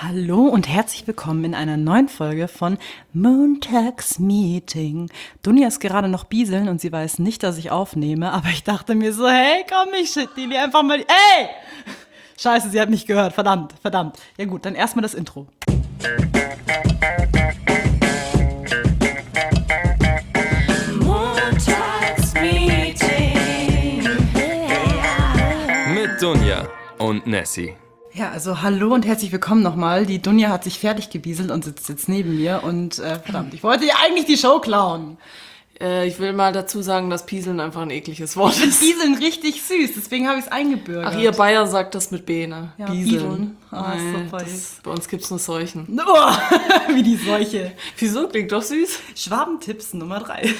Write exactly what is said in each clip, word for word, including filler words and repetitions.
Hallo und herzlich willkommen in einer neuen Folge von Montagsmeeting. Dunja ist gerade noch bieseln und sie weiß nicht, dass ich aufnehme, aber ich dachte mir so, hey, komm, ich shit die einfach mal, ey! Scheiße, sie hat mich gehört, verdammt, verdammt. Ja gut, dann erstmal das Intro. Montagsmeeting Mit Dunja und Nessie. Ja, also hallo und herzlich willkommen nochmal. Die Dunja hat sich fertig gebieselt und sitzt jetzt neben mir und äh, verdammt, ich wollte ihr eigentlich die Show klauen. Äh, ich will mal dazu sagen, dass Pieseln einfach ein ekliges Wort ist. Bieseln richtig süß, deswegen habe ich es eingebürgert. Ach, ihr Bayer sagt das mit B, ne? Ja, Bieseln. Bieseln. Ah, ist so Nee, voll. das, bei uns gibt's nur Seuchen. Oh, wie die Seuche. Wieso? Klingt doch süß. Schwabentipps Nummer drei.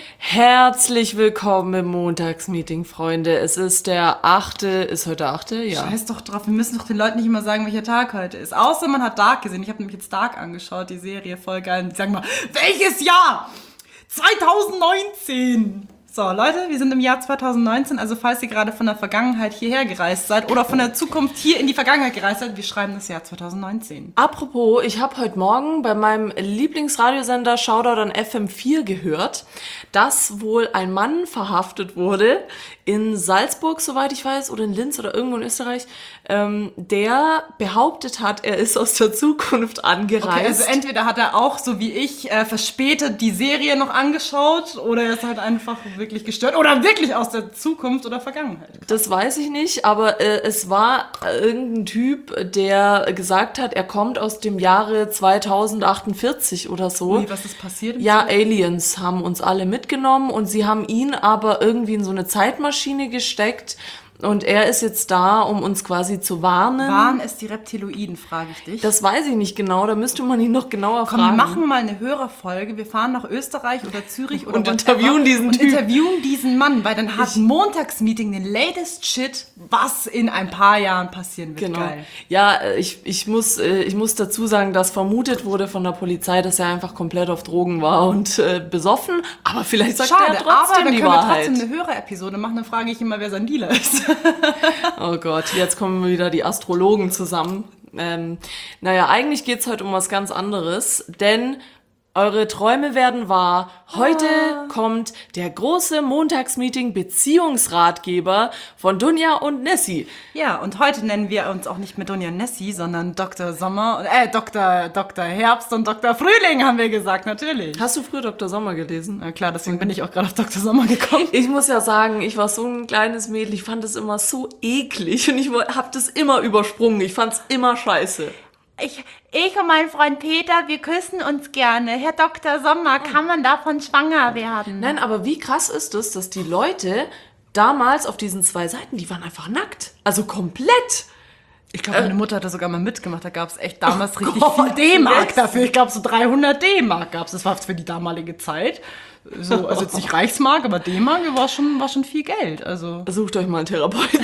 Herzlich willkommen im Montagsmeeting, Freunde. Es ist der achte, ist heute der achte? Ja. Scheiß doch drauf, wir müssen doch den Leuten nicht immer sagen, welcher Tag heute ist. Außer man hat Dark gesehen. Ich habe nämlich jetzt Dark angeschaut, die Serie, voll geil. Und die sagen mal, welches Jahr? zwanzig neunzehn! So, Leute, wir sind im Jahr zwanzig neunzehn, also falls ihr gerade von der Vergangenheit hierher gereist seid oder von der Zukunft hier in die Vergangenheit gereist seid, wir schreiben das Jahr zwanzig neunzehn. Apropos, ich habe heute Morgen bei meinem Lieblingsradiosender Shoutout an F M vier gehört, dass wohl ein Mann verhaftet wurde in Salzburg, soweit ich weiß, oder in Linz oder irgendwo in Österreich, ähm, der behauptet hat, er ist aus der Zukunft angereist. Okay, also entweder hat er auch, so wie ich, äh, verspätet die Serie noch angeschaut oder er ist halt einfach wirklich gestört oder wirklich aus der Zukunft oder Vergangenheit. Das weiß ich nicht, aber äh, es war irgendein Typ, der gesagt hat, er kommt aus dem Jahre zweitausendachundvierzig oder so. Wie, was ist passiert? Ja, Aliens haben uns alle mitgenommen und sie haben ihn aber irgendwie in so eine Zeitmaschine gesteckt und er ist jetzt da, um uns quasi zu warnen. Waren es die Reptiloiden, frage ich dich. Das weiß ich nicht genau, da müsste man ihn noch genauer Komm, fragen. wir machen mal eine Hörerfolge. Wir fahren nach Österreich oder Zürich oder Und whatever interviewen diesen und Typ. interviewen diesen Mann, weil dann hat Montagsmeeting den latest Shit, was in ein paar Jahren passieren wird. Genau. Geil. Ja, äh, ich, ich, muss, äh, ich muss dazu sagen, dass vermutet wurde von der Polizei, dass er einfach komplett auf Drogen war und äh, besoffen. Aber vielleicht sagt Schade, er trotzdem aber dann die können Wahrheit. wir trotzdem eine Hörerepisode machen. Dann frage ich immer, wer sein Dealer ist. Oh Gott, jetzt kommen wieder die Astrologen zusammen. Ähm, naja, eigentlich geht's heute um was ganz anderes, denn eure Träume werden wahr. Heute Ah. kommt der große Montagsmeeting Beziehungsratgeber von Dunja und Nessie. Ja, und heute nennen wir uns auch nicht mehr Dunja Nessie, sondern Doktor Sommer, äh, Doktor, Doktor Herbst und Doktor Frühling, haben wir gesagt, natürlich. Hast du früher Doktor Sommer gelesen? Na klar, deswegen bin ich auch gerade auf Doktor Sommer gekommen. Ich muss ja sagen, ich war so ein kleines Mädel, ich fand es immer so eklig und ich habe das immer übersprungen. Ich fand's immer scheiße. Ich, ich und mein Freund Peter, wir küssen uns gerne. Herr Doktor Sommer, kann man davon schwanger werden? Nein, aber wie krass ist es, dass die Leute damals auf diesen zwei Seiten, die waren einfach nackt. Also komplett. Ich glaube, meine Mutter hat da sogar mal mitgemacht. Da gab es echt damals Oh richtig Gott, viel D-Mark yes. dafür. Ich glaube, so dreihundert D-Mark gab es. Das war für die damalige Zeit. So, also jetzt nicht Reichsmark, aber D-Mark war schon, war schon viel Geld. Also Sucht euch mal einen Therapeuten.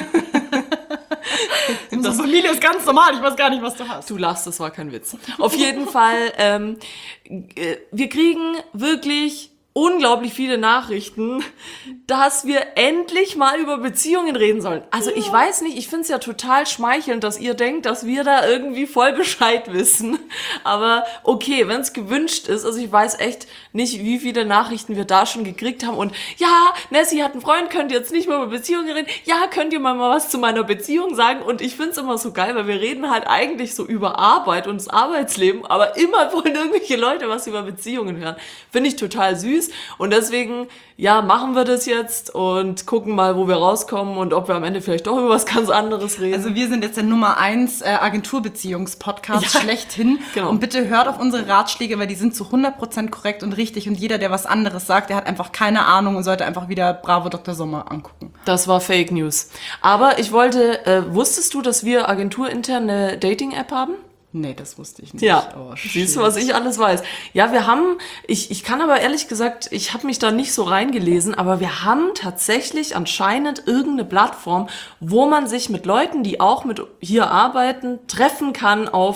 unsere Familie ist ganz normal. Ich weiß gar nicht, was du hast. Du lachst, das war kein Witz. Auf jeden Fall, ähm, äh, wir kriegen wirklich unglaublich viele Nachrichten, dass wir endlich mal über Beziehungen reden sollen. Also ich weiß nicht, ich finde es ja total schmeichelnd, dass ihr denkt, dass wir da irgendwie voll Bescheid wissen. Aber okay, wenn es gewünscht ist, also ich weiß echt nicht, wie viele Nachrichten wir da schon gekriegt haben. Und ja, Nessie hat einen Freund, könnt ihr jetzt nicht mehr über Beziehungen reden? Ja, könnt ihr mal, mal was zu meiner Beziehung sagen? Und ich finde es immer so geil, weil wir reden halt eigentlich so über Arbeit und das Arbeitsleben, aber immer wollen irgendwelche Leute was über Beziehungen hören. Finde ich total süß. Und deswegen, ja, machen wir das jetzt und gucken mal, wo wir rauskommen und ob wir am Ende vielleicht doch über was ganz anderes reden. Also wir sind jetzt der Nummer eins äh, Agenturbeziehungspodcast Ja, schlechthin. genau. Und bitte hört auf unsere Ratschläge, weil die sind zu hundert Prozent korrekt und richtig. Und jeder, der was anderes sagt, der hat einfach keine Ahnung und sollte einfach wieder Bravo Doktor Sommer angucken. Das war Fake News. Aber ich wollte, äh, wusstest du, dass wir agenturintern eine Dating-App haben? Nee, das wusste ich nicht. Ja, Oh, siehst du, was ich alles weiß. Ja, wir haben, ich, ich kann aber ehrlich gesagt, ich habe mich da nicht so reingelesen, aber wir haben tatsächlich anscheinend irgendeine Plattform, wo man sich mit Leuten, die auch mit hier arbeiten, treffen kann auf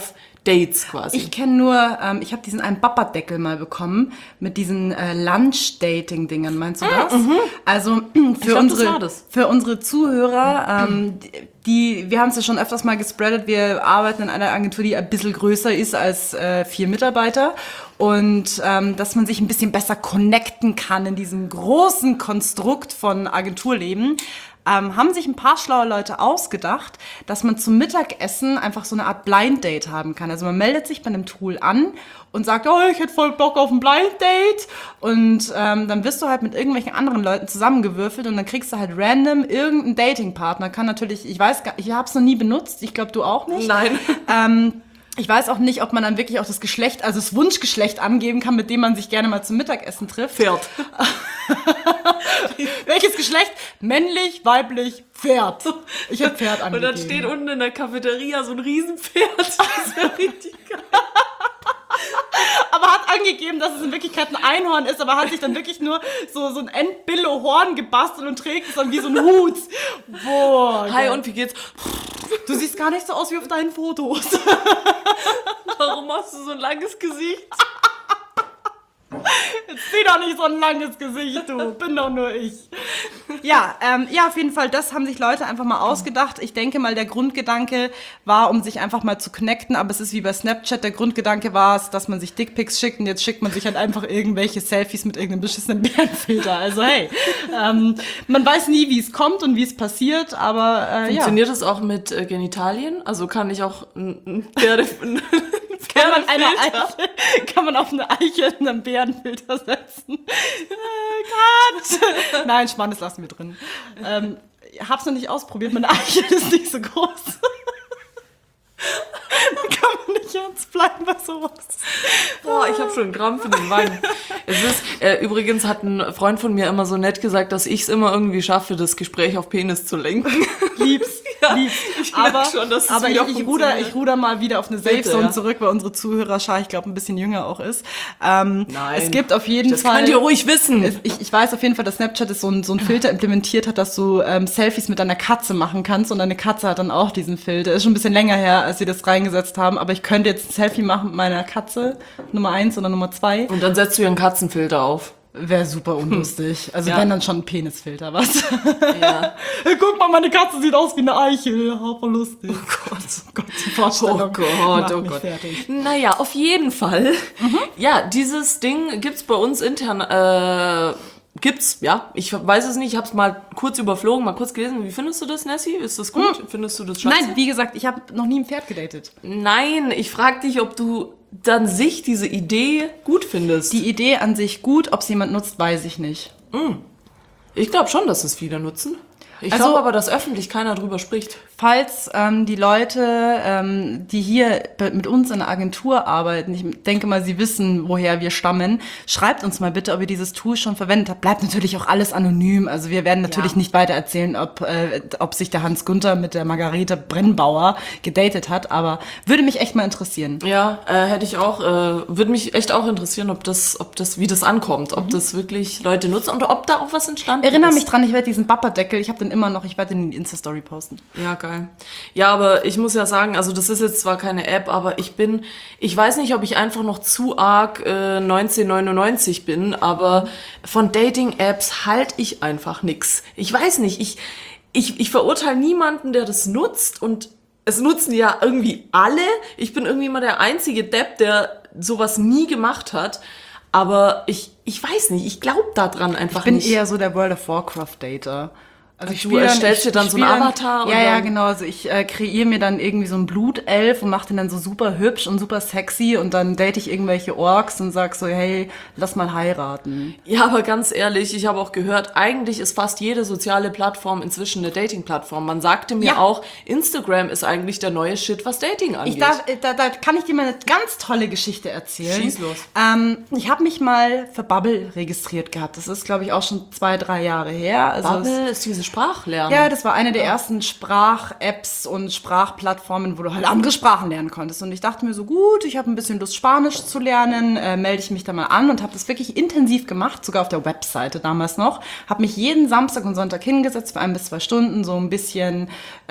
Dates quasi. Ich kenne nur, ähm, ich habe diesen einen Baba-Deckel mal bekommen mit diesen äh, Lunch-Dating-Dingern. Meinst du das? Also für, glaub, unsere, das war das. für unsere Zuhörer, ähm, die, wir haben es ja schon öfters mal gespreadet, wir arbeiten in einer Agentur, die ein bisschen größer ist als äh, vier Mitarbeiter. Und ähm, dass man sich ein bisschen besser connecten kann in diesem großen Konstrukt von Agenturleben. Ähm, haben sich ein paar schlaue Leute ausgedacht, dass man zum Mittagessen einfach so eine Art Blind Date haben kann. Also man meldet sich bei einem Tool an und sagt, oh, ich hätte voll Bock auf ein Blind Date. Und ähm, dann wirst du halt mit irgendwelchen anderen Leuten zusammengewürfelt und dann kriegst du halt random irgendeinen Datingpartner. Kann natürlich, ich weiß gar, ich habe es noch nie benutzt, ich glaube du auch nicht. Nein. Ähm, Ich weiß auch nicht, ob man dann wirklich auch das Geschlecht, also das Wunschgeschlecht angeben kann, mit dem man sich gerne mal zum Mittagessen trifft. Pferd. Welches Geschlecht? Männlich, weiblich, Pferd. Ich habe Pferd Und angegeben. dann steht unten in der Cafeteria so ein Riesenpferd. Das wäre richtig geil. Aber hat angegeben, dass es in Wirklichkeit ein Einhorn ist, aber hat sich dann wirklich nur so, so ein Endbillo-Horn gebastelt und trägt es dann wie so ein Hut. Boah. Hi, geil. und wie geht's? Du siehst gar nicht so aus wie auf deinen Fotos. Warum hast du so ein langes Gesicht? Jetzt zieh doch nicht so ein langes Gesicht, du. Bin doch nur ich. Ja, ähm, ja, auf jeden Fall, das haben sich Leute einfach mal ausgedacht. Ich denke mal, der Grundgedanke war, um sich einfach mal zu connecten, aber es ist wie bei Snapchat, der Grundgedanke war es, dass man sich Dickpics schickt und jetzt schickt man sich halt einfach irgendwelche Selfies mit irgendeinem beschissenen Bärenfilter. Also hey, ähm, man weiß nie, wie es kommt und wie es passiert, aber äh, ja. Funktioniert das auch mit äh, Genitalien? Also kann ich auch ein, ein Pferde... Ein Kann man, eine Eichel, kann man auf eine Eichel einen Bärenfilter setzen? Äh, Gott! Nein, Spann, das lassen wir drin. Ähm, ich hab's noch nicht ausprobiert, meine Eichel ist nicht so groß. Da kann man nicht ernst bleiben bei sowas. Boah, ich habe schon einen Krampf in den Beinen. Es ist, äh, übrigens hat ein Freund von mir immer so nett gesagt, dass ich es immer irgendwie schaffe, das Gespräch auf Penis zu lenken. Lieb's, Ja, lieb's. ich merk Aber, schon, dass es aber ich, wieder ich, ruder, funktioniert. ich ruder mal wieder auf eine Safe Bitte, Zone ja. zurück, weil unsere Zuhörerschar, ich glaube, ein bisschen jünger auch ist. Ähm, Nein. Es gibt auf jeden Das Fall... könnt ihr ruhig wissen. Es- Ich, ich weiß auf jeden Fall, dass Snapchat ist so ein, so ein Filter implementiert hat, dass du ähm, Selfies mit deiner Katze machen kannst und deine Katze hat dann auch diesen Filter. Ist schon ein bisschen länger her, als sie das reingesetzt haben, aber ich könnte jetzt ein Selfie machen mit meiner Katze, Nummer eins oder Nummer zwei. Und dann setzt du ihr einen Katzenfilter auf. Wäre super unlustig. Also Ja. wenn dann schon ein Penisfilter, was? Ja. Hey, guck mal, meine Katze sieht aus wie eine Eichel. Ja, voll lustig. Oh Gott, oh Gott, die Vorstellung Oh Gott, macht oh mich Gott. fertig. Naja, auf jeden Fall. Ja, dieses Ding gibt's bei uns intern, äh, gibt's, ja. Ich weiß es nicht, ich hab's mal kurz überflogen, mal kurz gelesen. Wie findest du das, Nessie? Ist das gut? Findest du das scheiße? Nein, wie gesagt, ich habe noch nie ein Pferd gedatet. Nein, ich frag dich, ob du dann sich diese Idee gut findest. Die Idee an sich gut, ob es jemand nutzt, weiß ich nicht. Ich glaube schon, dass es viele nutzen. Ich Also- glaube aber, dass öffentlich keiner drüber spricht. Falls ähm, die Leute, ähm, die hier be- mit uns in der Agentur arbeiten, ich denke mal, sie wissen, woher wir stammen, schreibt uns mal bitte, ob ihr dieses Tool schon verwendet habt. Bleibt natürlich auch alles anonym. Also wir werden natürlich Ja. nicht weiter erzählen, ob, äh, ob sich der Hans Günther mit der Margarete Brennbauer gedatet hat, aber würde mich echt mal interessieren. Ja, äh, hätte ich auch, äh, würde mich echt auch interessieren, ob das, ob das, wie das ankommt, ob das wirklich Leute nutzen und ob da auch was entstanden Erinnere ist. mich dran, ich werde diesen Bapperdeckel, ich habe den immer noch, ich werde den in die Insta-Story posten. Ja, geil. Ja, aber ich muss ja sagen, also das ist jetzt zwar keine App, aber ich bin, ich weiß nicht, ob ich einfach noch zu arg äh, neunzehnhundertneunundneunzig bin, aber von Dating-Apps halte ich einfach nix. Ich weiß nicht, ich, ich, ich verurteile niemanden, der das nutzt und es nutzen ja irgendwie alle. Ich bin irgendwie mal der einzige Depp, der sowas nie gemacht hat. Aber ich, ich weiß nicht, ich glaube daran einfach Ich bin nicht. eher so der World of Warcraft-Dater. Also ich Du spiel erstellst ich- dir dann ich so einen spiel Avatar und Ja, ja, dann- genau. Also ich äh, kreiere mir dann irgendwie so einen Blutelf und mache den dann so super hübsch und super sexy und dann date ich irgendwelche Orks und sag so, hey, lass mal heiraten. Ja, aber ganz ehrlich, ich habe auch gehört, eigentlich ist fast jede soziale Plattform inzwischen eine Dating-Plattform. Man sagte mir Ja. auch, Instagram ist eigentlich der neue Shit, was Dating angeht. Ich darf, äh, da, da kann ich dir mal eine ganz tolle Geschichte erzählen. Schieß los. Ähm, ich habe mich mal für Bubble registriert gehabt. Das ist, glaube ich, auch schon zwei, drei Jahre her. Also Bubble ist diese Sprachlernen. Ja, das war eine der ersten Sprach-Apps und Sprachplattformen, wo du halt andere Sprachen lernen konntest. Und ich dachte mir so, gut, ich habe ein bisschen Lust, Spanisch zu lernen, äh, melde ich mich da mal an und habe das wirklich intensiv gemacht, sogar auf der Webseite damals noch. Habe mich jeden Samstag und Sonntag hingesetzt für ein bis zwei Stunden, so ein bisschen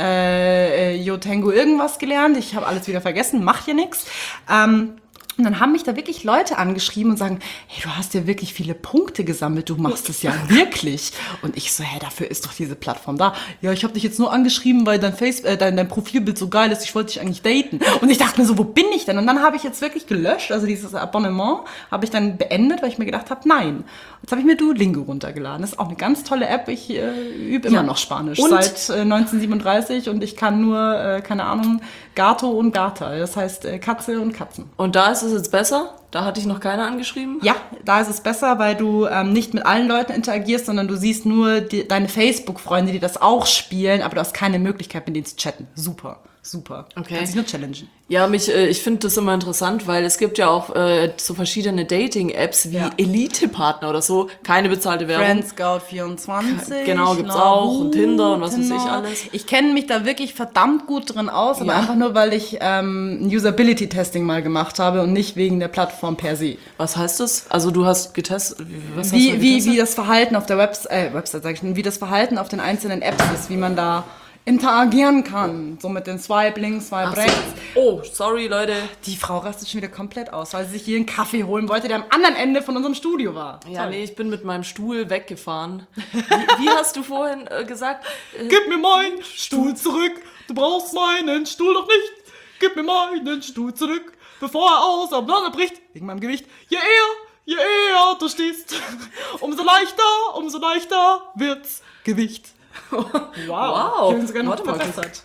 äh, Yo Tengo irgendwas gelernt. Ich habe alles wieder vergessen, mach hier nix. Ähm, Und dann haben mich da wirklich Leute angeschrieben und sagen, hey, du hast ja wirklich viele Punkte gesammelt, du machst es ja wirklich. Und ich so, hey, dafür ist doch diese Plattform da. Ja, ich habe dich jetzt nur angeschrieben, weil dein, Face äh, dein, dein Profilbild so geil ist, ich wollte dich eigentlich daten. Und ich dachte mir so, wo bin ich denn? Und dann habe ich jetzt wirklich gelöscht, also dieses Abonnement habe ich dann beendet, weil ich mir gedacht habe, nein. Jetzt habe ich mir Duolingo runtergeladen. Das ist auch eine ganz tolle App, ich äh, übe immer Ja. noch Spanisch Und? seit äh, neunzehnhundertsiebenunddreißig und ich kann nur, äh, keine Ahnung, Gato und Gata, das heißt äh, Katze und Katzen. Und da ist es jetzt besser? Da hatte ich noch keiner angeschrieben? Ja, da ist es besser, weil du ähm, nicht mit allen Leuten interagierst, sondern du siehst nur die, deine Facebook-Freunde, die das auch spielen, aber du hast keine Möglichkeit, mit denen zu chatten. Super, super. Okay. Kannst dich nur challengen. Ja, mich, äh, ich finde das immer interessant, weil es gibt ja auch äh, so verschiedene Dating-Apps wie Ja. Elite-Partner oder so. Keine bezahlte Werbung. Friendscout vierundzwanzig. Genau, gibt's Lavu, auch. Und Tinder und was weiß ich Tinder. alles. Ich kenne mich da wirklich verdammt gut drin aus, aber Ja. einfach nur, weil ich ähm, ein Usability-Testing mal gemacht habe und nicht wegen der Plattform per se. Was heißt das? Also du hast getestet. Wie, was hast du Wie, wie, getestet? wie das Verhalten auf der Webs äh, Website, sag ich schon, wie das Verhalten auf den einzelnen Apps ist, wie man da interagieren kann. So mit den Swipe links, Swipe Ach so. rechts. Oh, sorry, Leute. Die Frau rastet schon wieder komplett aus, weil sie sich hier einen Kaffee holen wollte, der am anderen Ende von unserem Studio war. Ja, Toll. nee, ich bin mit meinem Stuhl weggefahren. Wie, wie hast du vorhin äh, gesagt? Äh, Gib mir meinen Stuhl zurück, du brauchst meinen Stuhl doch nicht. Gib mir meinen Stuhl zurück, bevor er auseinanderbricht, wegen meinem Gewicht. Je eher, je eher du stehst, umso leichter, umso leichter wird's Gewicht. Wow, Wow. Ich bin sogar noch Warte mal, verbessert.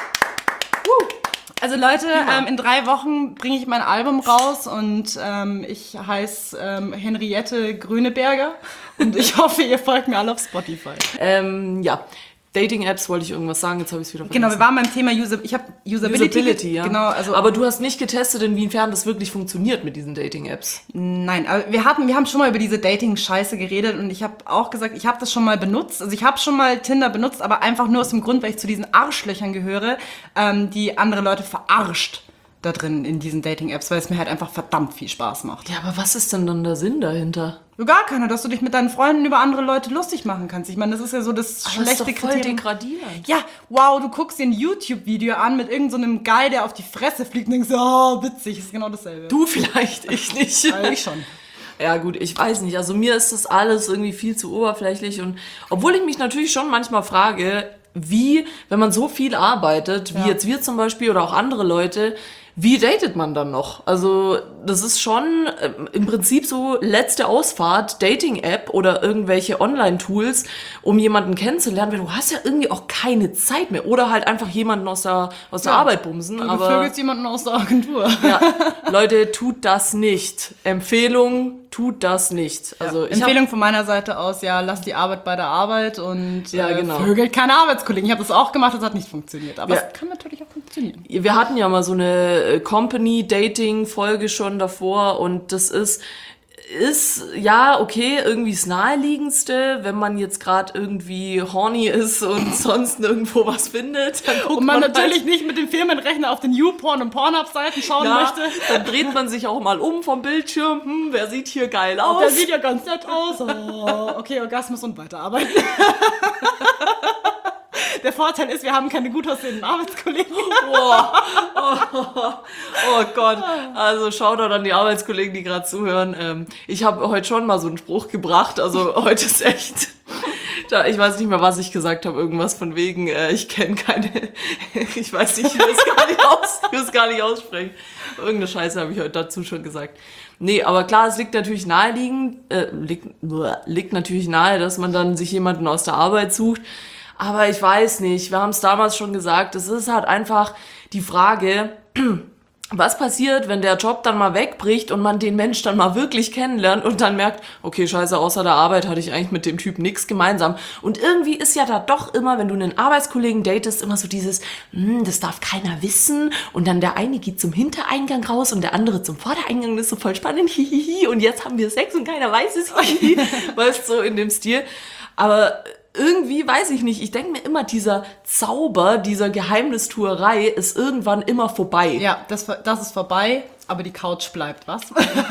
Also Leute, ähm, in drei Wochen bringe ich mein Album raus und ähm, ich heiße ähm, Henriette Grüneberger und ich hoffe, ihr folgt mir alle auf Spotify. ähm, ja, Dating-Apps wollte ich irgendwas sagen, jetzt habe ich es wieder vergessen. Genau, wir waren beim Thema User, ich habe Usability. Usability, ja. Genau, also aber du hast nicht getestet, inwiefern das wirklich funktioniert mit diesen Dating-Apps. nein, aber wir hatten, wir haben schon mal über diese Dating-Scheiße geredet und ich habe auch gesagt, ich habe das schon mal benutzt. Also ich habe schon mal Tinder benutzt, aber einfach nur aus dem Grund, weil ich zu diesen Arschlöchern gehöre, ähm, die andere Leute verarscht da drin in diesen Dating-Apps, weil es mir halt einfach verdammt viel Spaß macht. Ja, aber was ist denn dann der Sinn dahinter? Gar keiner, dass du dich mit deinen Freunden über andere Leute lustig machen kannst. Ich meine, das ist ja so das Aber das ist schlechte doch voll Kriterium. degradierend. Ja, wow, du guckst dir ein YouTube-Video an mit irgendeinem so Guy, der auf die Fresse fliegt und denkst, oh, witzig, das ist genau dasselbe. Du vielleicht, ich nicht. Ja, ich schon. Ja gut, ich weiß nicht. Also mir ist das alles irgendwie viel zu oberflächlich. Und obwohl ich mich natürlich schon manchmal frage, wie, wenn man so viel arbeitet, wie Ja. jetzt wir zum Beispiel oder auch andere Leute, wie datet man dann noch? Also das ist schon äh, im Prinzip so letzte Ausfahrt, Dating-App oder irgendwelche Online-Tools, um jemanden kennenzulernen, weil du hast ja irgendwie auch keine Zeit mehr. Oder halt einfach jemanden aus der, aus der Ja. Arbeit bumsen. Du Aber vögelst jemanden aus der Agentur. ja, Leute, tut das nicht. Empfehlung, tut das nicht. Also ich hab, Empfehlung von meiner Seite aus, ja, lass die Arbeit bei der Arbeit und Ja, äh, genau. vögelt keine Arbeitskollegen. Ich habe das auch gemacht, das hat nicht funktioniert. Aber Ja. es kann natürlich auch funktionieren. wir hatten ja mal so eine äh, Company-Dating-Folge schon davor und das ist, ist, ja, okay, irgendwie das Naheliegendste, wenn man jetzt gerade irgendwie horny ist und sonst nirgendwo was findet, dann guckt Und man halt- natürlich nicht mit dem Firmenrechner auf den YouPorn und Pornhub-Seiten schauen ja, möchte. dann dreht man sich auch mal um vom Bildschirm, hm, wer sieht hier geil aus? Der sieht ja ganz nett aus. Oh, okay, Orgasmus und weiterarbeiten. Der Vorteil ist, wir haben keine gut aussehenden Arbeitskollegen. Boah. Oh, oh Gott. Also Shoutout an die Arbeitskollegen, die gerade zuhören. Ähm, ich habe heute schon mal so einen Spruch gebracht. Also heute ist echt... Da, ich weiß nicht mehr, was ich gesagt habe. Irgendwas von wegen, äh, ich kenne keine... ich weiß nicht, ich will es gar nicht aus, ich will es gar nicht aussprechen. Irgendeine Scheiße habe ich heute dazu schon gesagt. Nee, aber klar, es liegt natürlich naheliegend, äh, liegt, bleh, liegt natürlich nahe, dass man dann sich jemanden aus der Arbeit sucht. Aber ich weiß nicht, wir haben es damals schon gesagt, es ist halt einfach die Frage, was passiert, wenn der Job dann mal wegbricht und man den Mensch dann mal wirklich kennenlernt und dann merkt, okay, scheiße, außer der Arbeit hatte ich eigentlich mit dem Typ nichts gemeinsam. Und irgendwie ist ja da doch immer, wenn du einen Arbeitskollegen datest, immer so dieses, hm, das darf keiner wissen und dann der eine geht zum Hintereingang raus und der andere zum Vordereingang, das ist so voll spannend, hihihi, und jetzt haben wir Sex und keiner weiß es, hihihi, weißt du, so in dem Stil. Aber irgendwie, weiß ich nicht, ich denke mir immer, dieser Zauber, dieser Geheimnistuerei ist irgendwann immer vorbei. Ja, das, das ist vorbei, aber die Couch bleibt, was?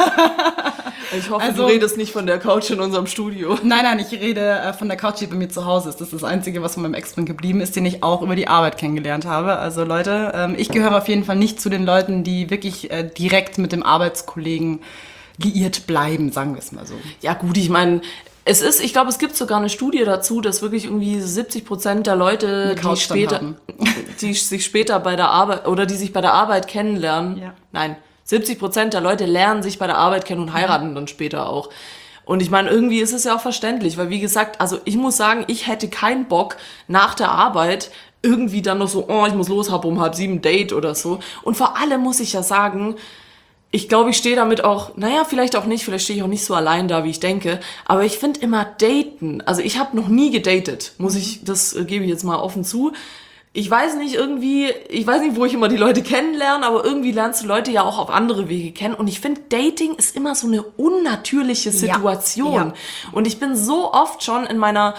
Ich hoffe, Also- du redest nicht von der Couch in unserem Studio. Nein, nein, ich rede äh, von der Couch, die bei mir zu Hause ist. Das ist das Einzige, was von meinem Ex-Freund geblieben ist, den ich auch über die Arbeit kennengelernt habe. Also Leute, ähm, ich gehöre auf jeden Fall nicht zu den Leuten, die wirklich äh, direkt mit dem Arbeitskollegen liiert bleiben, sagen wir es mal so. Ja gut, ich meine, es ist, ich glaube, es gibt sogar eine Studie dazu, dass wirklich irgendwie siebzig Prozent der Leute, Eine die Couch dann später, haben. die sich später bei der Arbeit oder die sich bei der Arbeit kennenlernen, Ja. nein, siebzig Prozent der Leute lernen sich bei der Arbeit kennen und heiraten dann später auch. Und ich meine, irgendwie ist es ja auch verständlich, weil wie gesagt, also ich muss sagen, ich hätte keinen Bock nach der Arbeit irgendwie dann noch so, oh, ich muss los, hab um halb sieben Date oder so. Und vor allem muss ich ja sagen, ich glaube, ich stehe damit auch, naja, vielleicht auch nicht, vielleicht stehe ich auch nicht so allein da, wie ich denke, aber ich finde immer daten, also ich habe noch nie gedatet, muss ich, das äh, gebe ich jetzt mal offen zu. Ich weiß nicht, irgendwie, ich weiß nicht, wo ich immer die Leute kennenlerne, aber irgendwie lernst du Leute ja auch auf andere Wege kennen. Und ich finde, Dating ist immer so eine unnatürliche Situation. Ja. Und ich bin so oft schon in meiner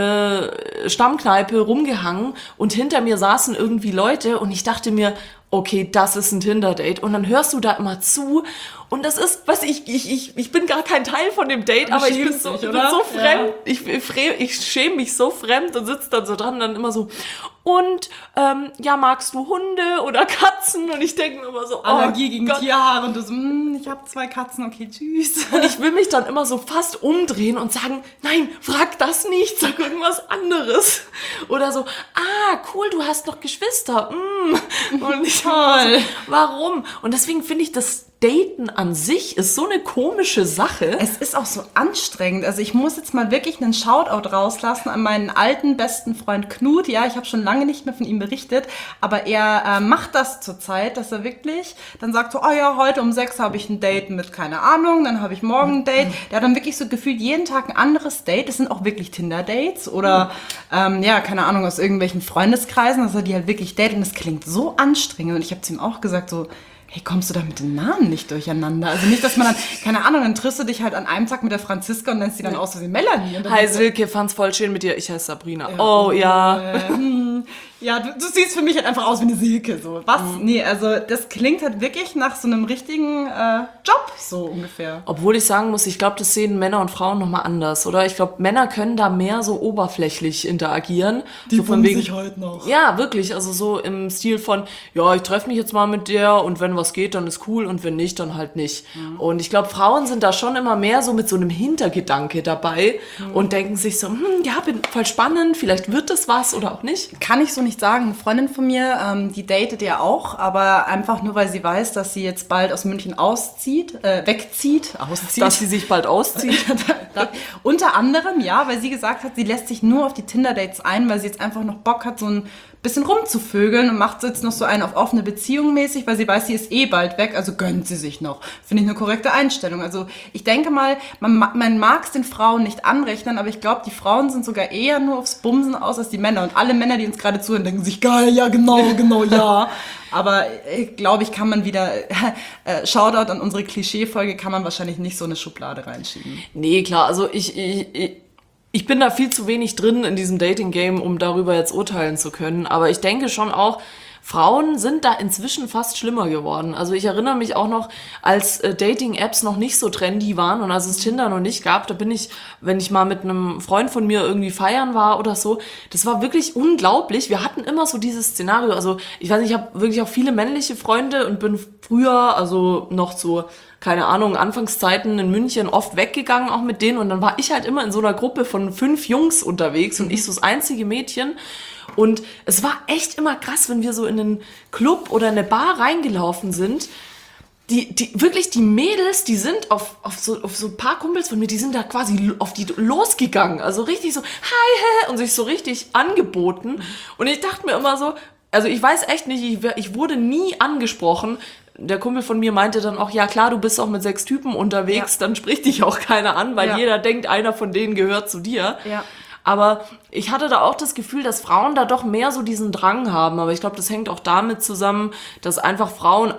äh, Stammkneipe rumgehangen und hinter mir saßen irgendwie Leute und ich dachte mir, okay, das ist ein Tinder-Date. Und dann hörst du da immer zu und das ist, was ich, ich, ich, ich bin gar kein Teil von dem Date, Du aber ich bin schämst so, dich, ich bin oder? so fremd. Ja. Ich, ich, fre- ich schäme mich so fremd und sitze dann so dran und dann immer so, und, ähm, ja, magst du Hunde oder Katzen? Und ich denke mir immer so, oh Allergie gegen Gott. Tierhaare und du so, hm, ich habe zwei Katzen, okay, tschüss. Und ich will mich dann immer so fast umdrehen und sagen, nein, frag das nicht, sag irgendwas anderes. Oder so, ah, cool, du hast noch Geschwister. Mm. Und ich Toll. so, warum? Und deswegen finde ich, das Daten an sich ist so eine komische Sache. Es ist auch so anstrengend. Also ich muss jetzt mal wirklich einen Shoutout rauslassen an meinen alten besten Freund Knut. Ja, ich habe schon lange nicht mehr von ihm berichtet, aber er äh, macht das zurzeit, dass er wirklich dann sagt so, oh ja, heute um sechs habe ich ein Date mit, keine Ahnung, dann habe ich morgen ein Date. Der hat dann wirklich so gefühlt jeden Tag ein anderes Date. Das sind auch wirklich Tinder-Dates oder ähm, ja, keine Ahnung, aus irgendwelchen Freundeskreisen, dass er die halt wirklich datet und das klingt so anstrengend. Und ich habe zu ihm auch gesagt so, hey, kommst du da mit den Namen nicht durcheinander? Also nicht, dass man dann, keine Ahnung, dann triffst du dich halt an einem Tag mit der Franziska und nennst die dann aus wie Melanie. Und dann Hi denkst du, Silke, fand's voll schön mit dir. Ich heiße Sabrina. Oh ja. äh, hm, ja, du, du siehst für mich halt einfach aus wie eine Silke. So. Was? Nee, also das klingt halt wirklich nach so einem richtigen äh, Job, so ungefähr. Obwohl ich sagen muss, ich glaube, das sehen Männer und Frauen nochmal anders, oder? Ich glaube, Männer können da mehr so oberflächlich interagieren. so von wegen, heute noch. ja, wirklich, also so im Stil von, ja, ich treffe mich jetzt mal mit der und wenn was geht, dann ist cool und wenn nicht, dann halt nicht. Mhm. Und ich glaube, Frauen sind da schon immer mehr so mit so einem Hintergedanke dabei Mhm. und denken sich so, hm, ja, bin voll spannend, vielleicht wird das was oder auch nicht. Kann ich so nicht sagen. Eine Freundin von mir, ähm, die datet ja auch, aber einfach nur, weil sie weiß, dass sie jetzt bald aus München auszieht, äh, wegzieht, auszieht. Dass sie sich bald auszieht. da, da, unter anderem, ja, weil sie gesagt hat, sie lässt sich nur auf die Tinder-Dates ein, weil sie jetzt einfach noch Bock hat, so ein bisschen rumzuvögeln und macht jetzt noch so einen auf offene Beziehung mäßig, weil sie weiß, sie ist eh bald weg, also gönnt sie sich noch. Finde ich eine korrekte Einstellung. Also ich denke mal, man, ma- man mag es den Frauen nicht anrechnen, aber ich glaube, die Frauen sind sogar eher nur aufs Bumsen aus als die Männer. Und alle Männer, die uns gerade zuhören, denken sich, geil, ja genau, genau, ja. Aber ich glaube, ich kann man wieder, äh, Shoutout an unsere Klischee-Folge, kann man wahrscheinlich nicht so eine Schublade reinschieben. Nee, klar, also ich, ich, ich, ich bin da viel zu wenig drin in diesem Dating-Game, um darüber jetzt urteilen zu können. Aber ich denke schon auch, Frauen sind da inzwischen fast schlimmer geworden. Also ich erinnere mich auch noch, als äh, Dating-Apps noch nicht so trendy waren und als es Tinder noch nicht gab, da bin ich, wenn ich mal mit einem Freund von mir irgendwie feiern war oder so, das war wirklich unglaublich. Wir hatten immer so dieses Szenario, also ich weiß nicht, ich habe wirklich auch viele männliche Freunde und bin früher, also noch zu, keine Ahnung, Anfangszeiten in München oft weggegangen auch mit denen und dann war ich halt immer in so einer Gruppe von fünf Jungs unterwegs und ich so das einzige Mädchen. Und es war echt immer krass, wenn wir so in einen Club oder eine Bar reingelaufen sind. Die, die, wirklich die Mädels, die sind auf, auf, so, auf so ein paar Kumpels von mir, die sind da quasi auf die losgegangen. Also richtig so, hi, hi, und sich so richtig angeboten. Und ich dachte mir immer so, also ich weiß echt nicht, ich, ich wurde nie angesprochen. Der Kumpel von mir meinte dann auch, ja klar, du bist auch mit sechs Typen unterwegs, Ja. dann spricht dich auch keiner an, weil Ja. jeder denkt, einer von denen gehört zu dir. Ja. Aber ich hatte da auch das Gefühl, dass Frauen da doch mehr so diesen Drang haben. Aber ich glaube, das hängt auch damit zusammen, dass einfach Frauen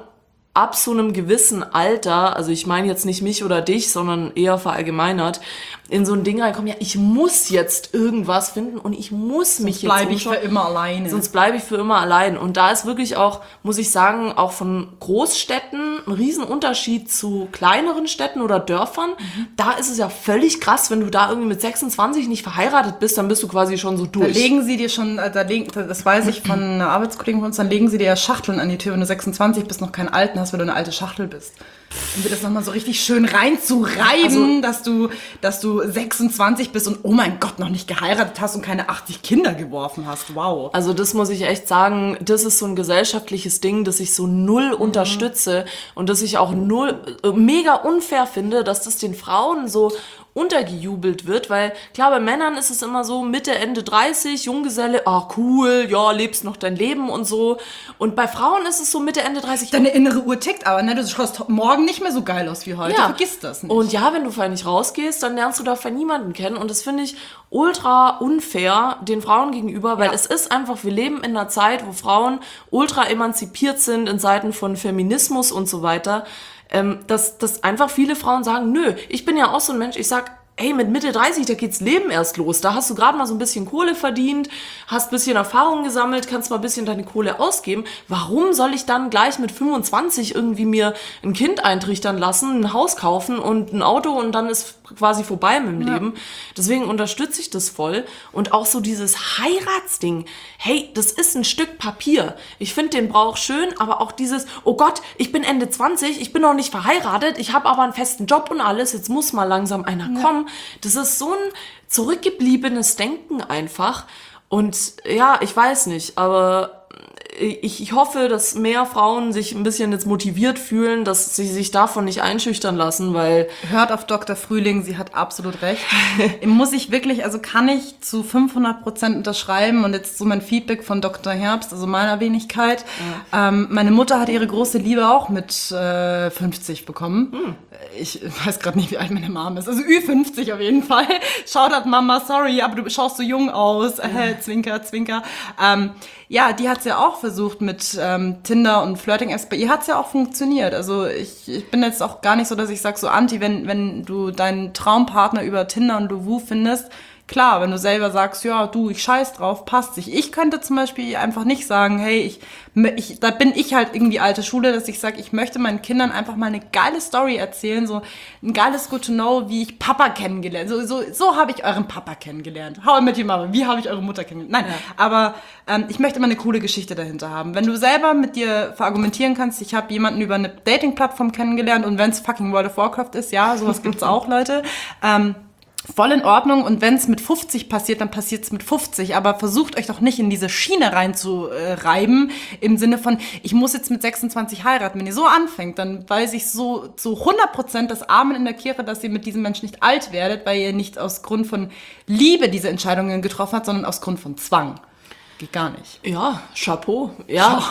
ab so einem gewissen Alter, also ich meine jetzt nicht mich oder dich, sondern eher verallgemeinert, in so ein Ding reinkommen, ja, ich muss jetzt irgendwas finden und ich muss mich jetzt Bleibe ich für umschauen. immer alleine. Sonst bleibe ich für immer allein. Und da ist wirklich auch, muss ich sagen, auch von Großstädten ein Riesenunterschied zu kleineren Städten oder Dörfern. Mhm. Da ist es ja völlig krass, wenn du da irgendwie mit sechsundzwanzig nicht verheiratet bist, dann bist du quasi schon so durch. Da legen sie dir schon, äh, da legen, das weiß ich von einer Arbeitskollegen von uns, dann legen sie dir ja Schachteln an die Tür, wenn du sechsundzwanzig bist, noch keinen alten hast, weil du eine alte Schachtel bist. Um dir das nochmal so richtig schön reinzureiben, also, dass du, dass du sechsundzwanzig bist und oh mein Gott, noch nicht geheiratet hast und keine achtzig Kinder geworfen hast. Wow. Also das muss ich echt sagen, das ist so ein gesellschaftliches Ding, das ich so null mhm. unterstütze und das ich auch null, äh, mega unfair finde, dass das den Frauen so untergejubelt wird, weil klar, bei Männern ist es immer so Mitte, Ende dreißig, Junggeselle, ah cool, ja, lebst noch dein Leben und so. Und bei Frauen ist es so Mitte, Ende dreißig. Deine innere Uhr tickt aber, ne? Du schaust morgen nicht mehr so geil aus wie heute, ja. Vergiss das nicht. Und ja, wenn du vorher nicht rausgehst, dann lernst du dafür niemanden kennen und das finde ich ultra unfair den Frauen gegenüber, weil ja. es ist einfach, wir leben in einer Zeit, wo Frauen ultra emanzipiert sind in Seiten von Feminismus und so weiter. Ähm, dass, dass einfach viele Frauen sagen, nö, ich bin ja auch so ein Mensch, ich sag, hey, mit Mitte dreißig, da geht's Leben erst los. Da hast du gerade mal so ein bisschen Kohle verdient, hast ein bisschen Erfahrung gesammelt, kannst mal ein bisschen deine Kohle ausgeben. Warum soll ich dann gleich mit fünfundzwanzig irgendwie mir ein Kind eintrichtern lassen, ein Haus kaufen und ein Auto und dann ist quasi vorbei mit dem ja. Leben. Deswegen unterstütze ich das voll. Und auch so dieses Heiratsding. Hey, das ist ein Stück Papier. Ich finde den Brauch schön, aber auch dieses, oh Gott, ich bin Ende zwanzig, ich bin noch nicht verheiratet, ich habe aber einen festen Job und alles, jetzt muss mal langsam einer ja. kommen. Das ist so ein zurückgebliebenes Denken einfach. Und ja, ich weiß nicht, aber ich, ich hoffe, dass mehr Frauen sich ein bisschen jetzt motiviert fühlen, dass sie sich davon nicht einschüchtern lassen, weil... Hört auf Doktor Frühling, sie hat absolut recht. Muss ich wirklich, also kann ich zu fünfhundert Prozent unterschreiben und jetzt so mein Feedback von Doktor Herbst, also meiner Wenigkeit. Ja. Ähm, meine Mutter hat ihre große Liebe auch mit äh, fünfzig bekommen. Hm. Ich weiß gerade nicht, wie alt meine Mom ist. Also Ü fünfzig auf jeden Fall. Shoutout Mama, sorry, aber du schaust so jung aus. Äh, zwinker, zwinker. Ähm, ja, die hat's ja auch versucht mit ähm, Tinder und Flirting-Apps. Bei ihr hat's ja auch funktioniert. Also ich, ich bin jetzt auch gar nicht so, dass ich sag so anti, wenn, wenn du deinen Traumpartner über Tinder und Lovoo findest. Klar, wenn du selber sagst, ja, du, ich scheiß drauf, passt sich. Ich könnte zum Beispiel einfach nicht sagen, hey, ich, ich da bin ich halt irgendwie alte Schule, dass ich sage, ich möchte meinen Kindern einfach mal eine geile Story erzählen, so ein geiles Good to Know, wie ich Papa kennengelernt. So, so, so habe ich euren Papa kennengelernt. How I Met Your Mother, wie habe ich eure Mutter kennengelernt? Nein, ja. aber ähm, ich möchte mal eine coole Geschichte dahinter haben. Wenn du selber mit dir verargumentieren kannst, ich habe jemanden über eine Dating-Plattform kennengelernt und wenn es fucking World of Warcraft ist, ja, sowas gibt's auch, Leute, ähm, voll in Ordnung und wenn es mit fünfzig passiert, dann passiert es mit fünfzig, aber versucht euch doch nicht in diese Schiene reinzureiben, im Sinne von, ich muss jetzt mit sechsundzwanzig heiraten. Wenn ihr so anfängt, dann weiß ich so zu hundert Prozent das Amen in der Kirche, dass ihr mit diesem Menschen nicht alt werdet, weil ihr nicht aus Grund von Liebe diese Entscheidungen getroffen habt, sondern aus Grund von Zwang. Geht gar nicht. Ja, Chapeau. Ja.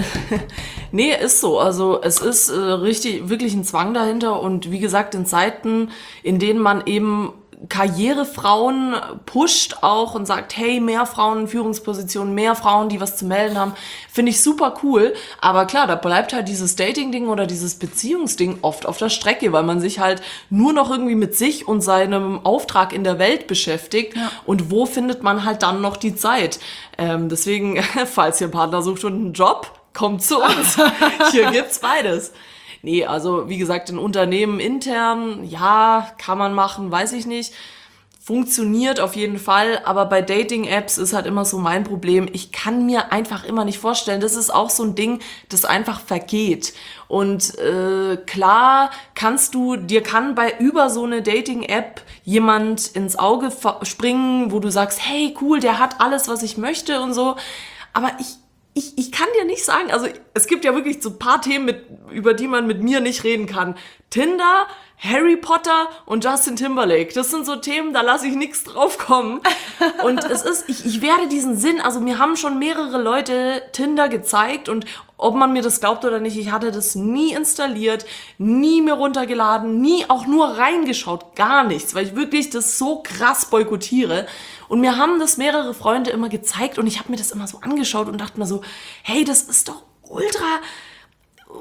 Nee, ist so. Also es ist äh, richtig, wirklich ein Zwang dahinter und wie gesagt, in Zeiten, in denen man eben Karrierefrauen pusht auch und sagt, hey, mehr Frauen in Führungspositionen, mehr Frauen, die was zu melden haben, finde ich super cool. Aber klar, da bleibt halt dieses Dating-Ding oder dieses Beziehungsding oft auf der Strecke, weil man sich halt nur noch irgendwie mit sich und seinem Auftrag in der Welt beschäftigt. Ja. Und wo findet man halt dann noch die Zeit? Ähm, deswegen, falls ihr einen Partner sucht und einen Job, kommt zu uns. Hier gibt's beides. Nee, also wie gesagt, in Unternehmen intern, ja, kann man machen, weiß ich nicht. Funktioniert auf jeden Fall, aber bei Dating-Apps ist halt immer so mein Problem. Ich kann mir einfach immer nicht vorstellen, das ist auch so ein Ding, das einfach vergeht. Und äh, klar kannst du, dir kann bei über so eine Dating-App jemand ins Auge springen, wo du sagst, hey, cool, der hat alles, was ich möchte und so. Aber ich Ich, ich kann dir nicht sagen, also es gibt ja wirklich so ein paar Themen, mit, über die man mit mir nicht reden kann. Tinder, Harry Potter und Justin Timberlake. Das sind so Themen, da lasse ich nichts drauf kommen. Und es ist, ich, ich werde diesen Sinn, also mir haben schon mehrere Leute Tinder gezeigt und ob man mir das glaubt oder nicht, ich hatte das nie installiert, nie mir runtergeladen, nie auch nur reingeschaut, gar nichts, weil ich wirklich das so krass boykottiere. Und mir haben das mehrere Freunde immer gezeigt und ich habe mir das immer so angeschaut und dachte mir so, hey, das ist doch ultra, ultra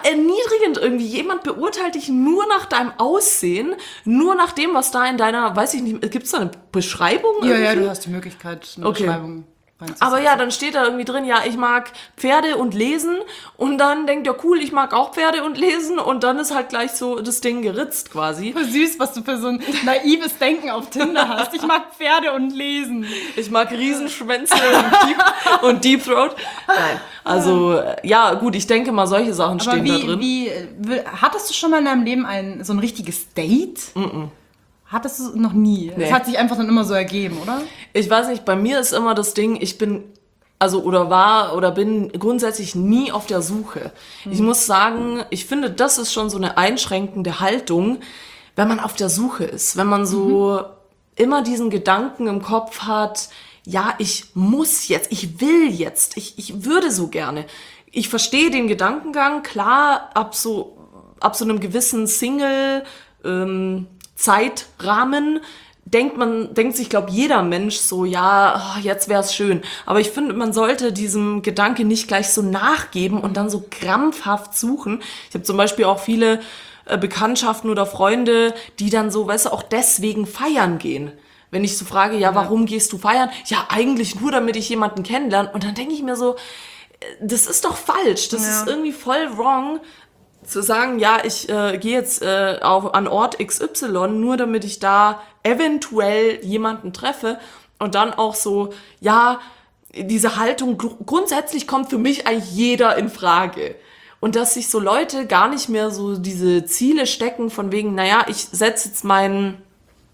erniedrigend irgendwie. Jemand beurteilt dich nur nach deinem Aussehen, nur nach dem, was da in deiner, weiß ich nicht, gibt es da eine Beschreibung? Ja, irgendwie? ja, du hast die Möglichkeit, eine Okay. Beschreibung Aber ja, dann steht da irgendwie drin, ja, ich mag Pferde und lesen und dann denkt er, cool, ich mag auch Pferde und lesen und dann ist halt gleich so das Ding geritzt quasi. Voll süß, was du für so ein naives Denken auf Tinder hast. Ich mag Pferde und lesen. Ich mag Riesenschwänze und Deep, und Deep Throat. Nein, also ja, gut, ich denke mal, solche Sachen Aber stehen wie, da drin. wie, wie, hattest du schon mal in deinem Leben ein, so ein richtiges Date? Mm-mm. Hattest du noch nie? Nee. Das hat sich einfach dann immer so ergeben, oder? Ich weiß nicht, bei mir ist immer das Ding, ich bin, also oder war oder bin grundsätzlich nie auf der Suche. Ich muss sagen, ich finde, das ist schon so eine einschränkende Haltung, wenn man auf der Suche ist. Wenn man so mhm. immer diesen Gedanken im Kopf hat, ja, ich muss jetzt, ich will jetzt, ich, ich würde so gerne. Ich verstehe den Gedankengang, klar, ab so, ab so einem gewissen Single, ähm, Zeitrahmen denkt man, denkt sich, glaube jeder Mensch so, ja, oh, jetzt wäre es schön. Aber ich finde, man sollte diesem Gedanke nicht gleich so nachgeben und dann so krampfhaft suchen. Ich habe zum Beispiel auch viele äh, Bekanntschaften oder Freunde, die dann so, weißt du, auch deswegen feiern gehen. Wenn ich so frage, ja, warum gehst du feiern? Ja, eigentlich nur, damit ich jemanden kennenlerne. Und dann denke ich mir so, das ist doch falsch. Das Ja. ist irgendwie voll wrong, zu sagen, ja, ich äh, gehe jetzt äh, auf, an Ort X Y, nur damit ich da eventuell jemanden treffe und dann auch so, ja, diese Haltung, gr- grundsätzlich kommt für mich eigentlich jeder in Frage. Und dass sich so Leute gar nicht mehr so diese Ziele stecken von wegen, naja, ich setze jetzt meinen,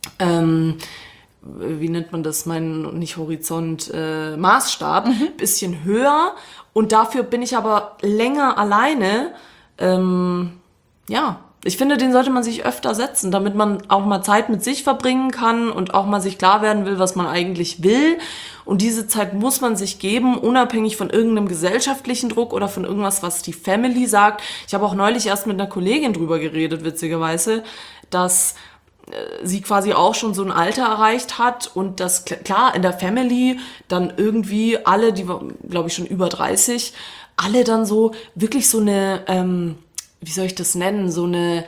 ähm, wie nennt man das, meinen, nicht Horizont, äh, Maßstab, mhm. bisschen höher und dafür bin ich aber länger alleine. Ähm, ja, ich finde, den sollte man sich öfter setzen, damit man auch mal Zeit mit sich verbringen kann und auch mal sich klar werden will, was man eigentlich will. Und diese Zeit muss man sich geben, unabhängig von irgendeinem gesellschaftlichen Druck oder von irgendwas, was die Family sagt. Ich habe auch neulich erst mit einer Kollegin drüber geredet, witzigerweise, dass sie quasi auch schon so ein Alter erreicht hat und das, klar, in der Family dann irgendwie alle, die war, glaube ich, schon über dreißig, alle dann so wirklich so eine, ähm, wie soll ich das nennen, so eine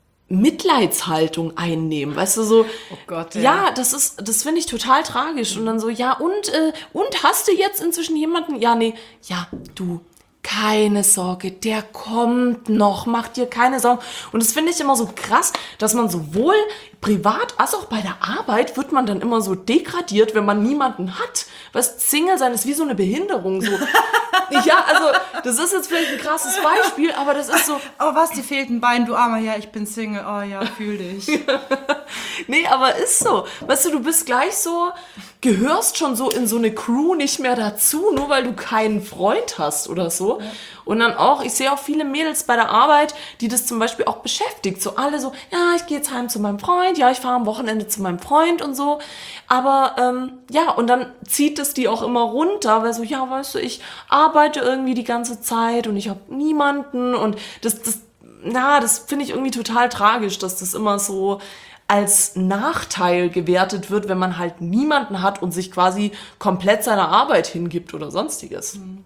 Mitleidshaltung einnehmen, weißt du, so, Oh Gott, ja, ja. das ist, das finde ich total tragisch und dann so, ja, und, äh, und hast du jetzt inzwischen jemanden? Ja, nee, ja, du, keine Sorge, der kommt noch, mach dir keine Sorgen. Und das finde ich immer so krass, dass man sowohl privat als auch bei der Arbeit wird man dann immer so degradiert, wenn man niemanden hat. Weißt, Single sein ist wie so eine Behinderung. So. Ja, also das ist jetzt vielleicht ein krasses Beispiel, aber das ist so... Oh was, dir fehlt ein Bein, du Armer, ja, ich bin Single, oh ja, fühl dich. Nee, aber ist so. Weißt du, du bist gleich so, gehörst schon so in so eine Crew nicht mehr dazu, nur weil du keinen Freund hast oder so. Ja. Und dann auch, ich sehe auch viele Mädels bei der Arbeit, die das zum Beispiel auch beschäftigt. So alle so, ja, ich gehe jetzt heim zu meinem Freund, ja, ich fahre am Wochenende zu meinem Freund und so. Aber ähm, ja, und dann zieht es die auch immer runter, weil so, ja, weißt du, ich arbeite irgendwie die ganze Zeit und ich habe niemanden. Und das, das, na, das finde ich irgendwie total tragisch, dass das immer so als Nachteil gewertet wird, wenn man halt niemanden hat und sich quasi komplett seiner Arbeit hingibt oder sonstiges. Mhm.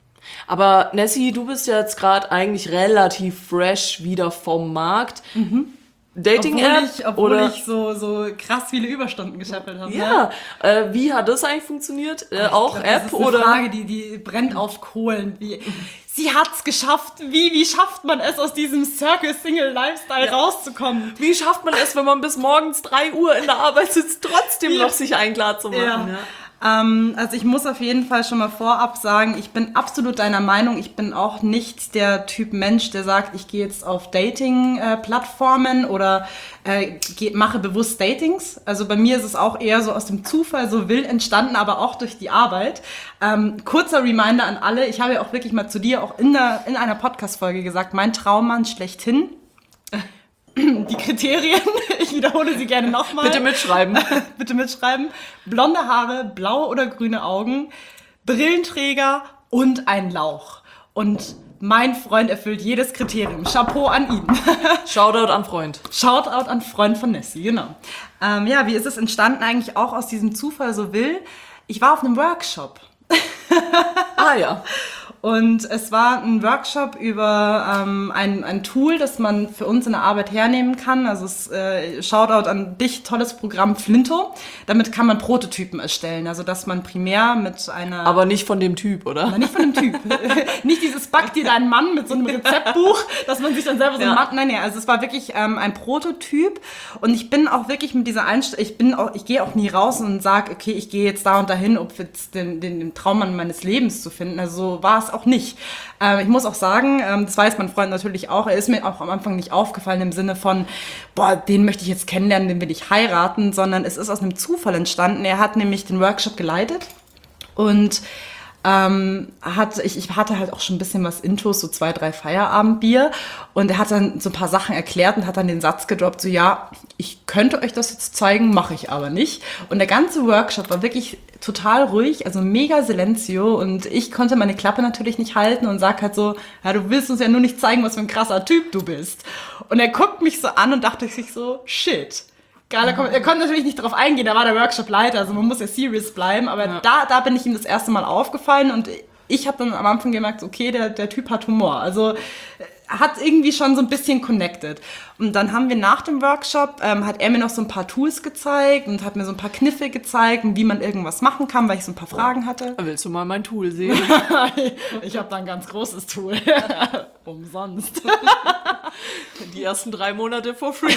Aber Nessie, du bist ja jetzt gerade eigentlich relativ fresh wieder vom Markt. Mhm. Dating-App? Obwohl, ich, obwohl oder? ich so, so krass viele Überstunden gescheppelt habe. Ja, ne? äh, wie hat das eigentlich funktioniert? Äh, auch glaub, App das ist eine oder? Frage, die, die brennt auf Kohlen. Wie, sie hat's geschafft. Wie, wie schafft man es, aus diesem Circle-Single-Lifestyle Ja. rauszukommen? Wie schafft man es, wenn man bis morgens drei Uhr in der Arbeit sitzt, trotzdem Ja. noch sich einen klar zu machen? Ja. Ja. Ähm, also ich muss auf jeden Fall schon mal vorab sagen, ich bin absolut deiner Meinung. Ich bin auch nicht der Typ Mensch, der sagt, ich gehe jetzt auf Dating-Plattformen oder äh, geh, mache bewusst Datings. Also bei mir ist es auch eher so aus dem Zufall so wild entstanden, aber auch durch die Arbeit. Ähm, kurzer Reminder an alle, ich habe ja auch wirklich mal zu dir auch in, der, in einer Podcast-Folge gesagt, mein Traummann schlechthin. Die Kriterien, ich wiederhole sie gerne nochmal. Bitte mitschreiben. Bitte mitschreiben. Blonde Haare, blaue oder grüne Augen, Brillenträger und ein Lauch. Und mein Freund erfüllt jedes Kriterium. Chapeau an ihn. Shoutout an Freund. Shoutout an Freund von Nessie, genau. Ähm, ja, wie ist es entstanden? Eigentlich auch aus diesem Zufall so will. Ich war auf einem Workshop. Ah ja. Und es war ein Workshop über ähm, ein, ein Tool, das man für uns in der Arbeit hernehmen kann. Also es, äh, Shoutout an dich, tolles Programm Flinto. Damit kann man Prototypen erstellen. Also dass man primär mit einer... Aber nicht von dem Typ, oder? Aber nicht von dem Typ. Nicht dieses back dir deinen Mann mit so einem Rezeptbuch, dass man sich dann selber so Ja. einen Mann... Nein, nein, also es war wirklich ähm, ein Prototyp. Und ich bin auch wirklich mit dieser Einstellung... Ich bin auch, ich gehe auch nie raus und sage, okay, ich gehe jetzt da und dahin, um jetzt den, den, den Traummann meines Lebens zu finden. Also so war es auch nicht. Ähm, ich muss auch sagen, ähm, das weiß mein Freund natürlich auch, er ist mir auch am Anfang nicht aufgefallen im Sinne von, boah, den möchte ich jetzt kennenlernen, den will ich heiraten, sondern es ist aus einem Zufall entstanden. Er hat nämlich den Workshop geleitet und ähm, hat, ich, ich hatte halt auch schon ein bisschen was Intus, so zwei, drei Feierabendbier und er hat dann so ein paar Sachen erklärt und hat dann den Satz gedroppt, so ja, ich könnte euch das jetzt zeigen, mache ich aber nicht. Und der ganze Workshop war wirklich total ruhig, also mega Silenzio und ich konnte meine Klappe natürlich nicht halten und sag halt so, ja, du willst uns ja nur nicht zeigen, was für ein krasser Typ du bist. Und er guckt mich so an und dachte sich so, shit. Geil, er, kon- er konnte natürlich nicht drauf eingehen, da war der Workshop-Leiter, also man muss ja serious bleiben, aber Ja. da, da bin ich ihm das erste Mal aufgefallen und ich habe dann am Anfang gemerkt, okay, der, der Typ hat Humor, also äh, hat irgendwie schon so ein bisschen connected. Und dann haben wir nach dem Workshop, ähm, hat er mir noch so ein paar Tools gezeigt und hat mir so ein paar Kniffe gezeigt, und wie man irgendwas machen kann, weil ich so ein paar Fragen hatte. Willst du mal mein Tool sehen? Ich habe da ein ganz großes Tool. Umsonst. Die ersten drei Monate for free.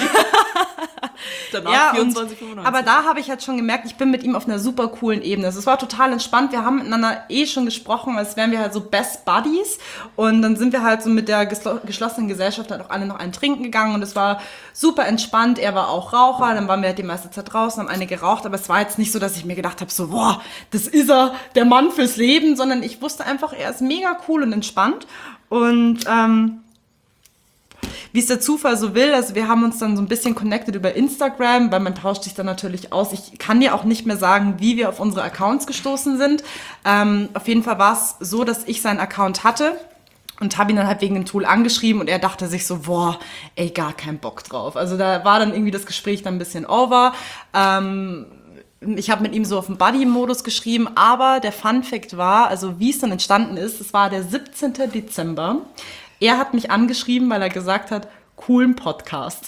Danach Ja, vierundzwanzig und, fünfundneunzig. aber da habe ich halt schon gemerkt, ich bin mit ihm auf einer super coolen Ebene. Also es war total entspannt. Wir haben miteinander eh schon gesprochen, als wären wir halt so Best Buddies. Und dann sind wir halt so mit der geslo- geschlossenen Gesellschaft halt auch alle noch einen trinken gegangen. Und es war super entspannt. Er war auch Raucher. Dann waren wir halt die meiste Zeit draußen, haben eine geraucht. Aber es war jetzt nicht so, dass ich mir gedacht habe, so, boah, das ist er, der Mann fürs Leben. Sondern ich wusste einfach, er ist mega cool und entspannt. Und ähm, wie es der Zufall so will, also wir haben uns dann so ein bisschen connected über Instagram, weil man tauscht sich dann natürlich aus. Ich kann dir auch nicht mehr sagen, wie wir auf unsere Accounts gestoßen sind. Ähm, auf jeden Fall war es so, dass ich seinen Account hatte und habe ihn dann halt wegen dem Tool angeschrieben und er dachte sich so, boah, ey, gar keinen Bock drauf. Also da war dann irgendwie das Gespräch dann ein bisschen over. Ähm, Ich habe mit ihm so auf dem Buddy-Modus geschrieben, aber der Fun-Fact war, also wie es dann entstanden ist, es war der siebzehnten Dezember. Er hat mich angeschrieben, weil er gesagt hat, coolen Podcast.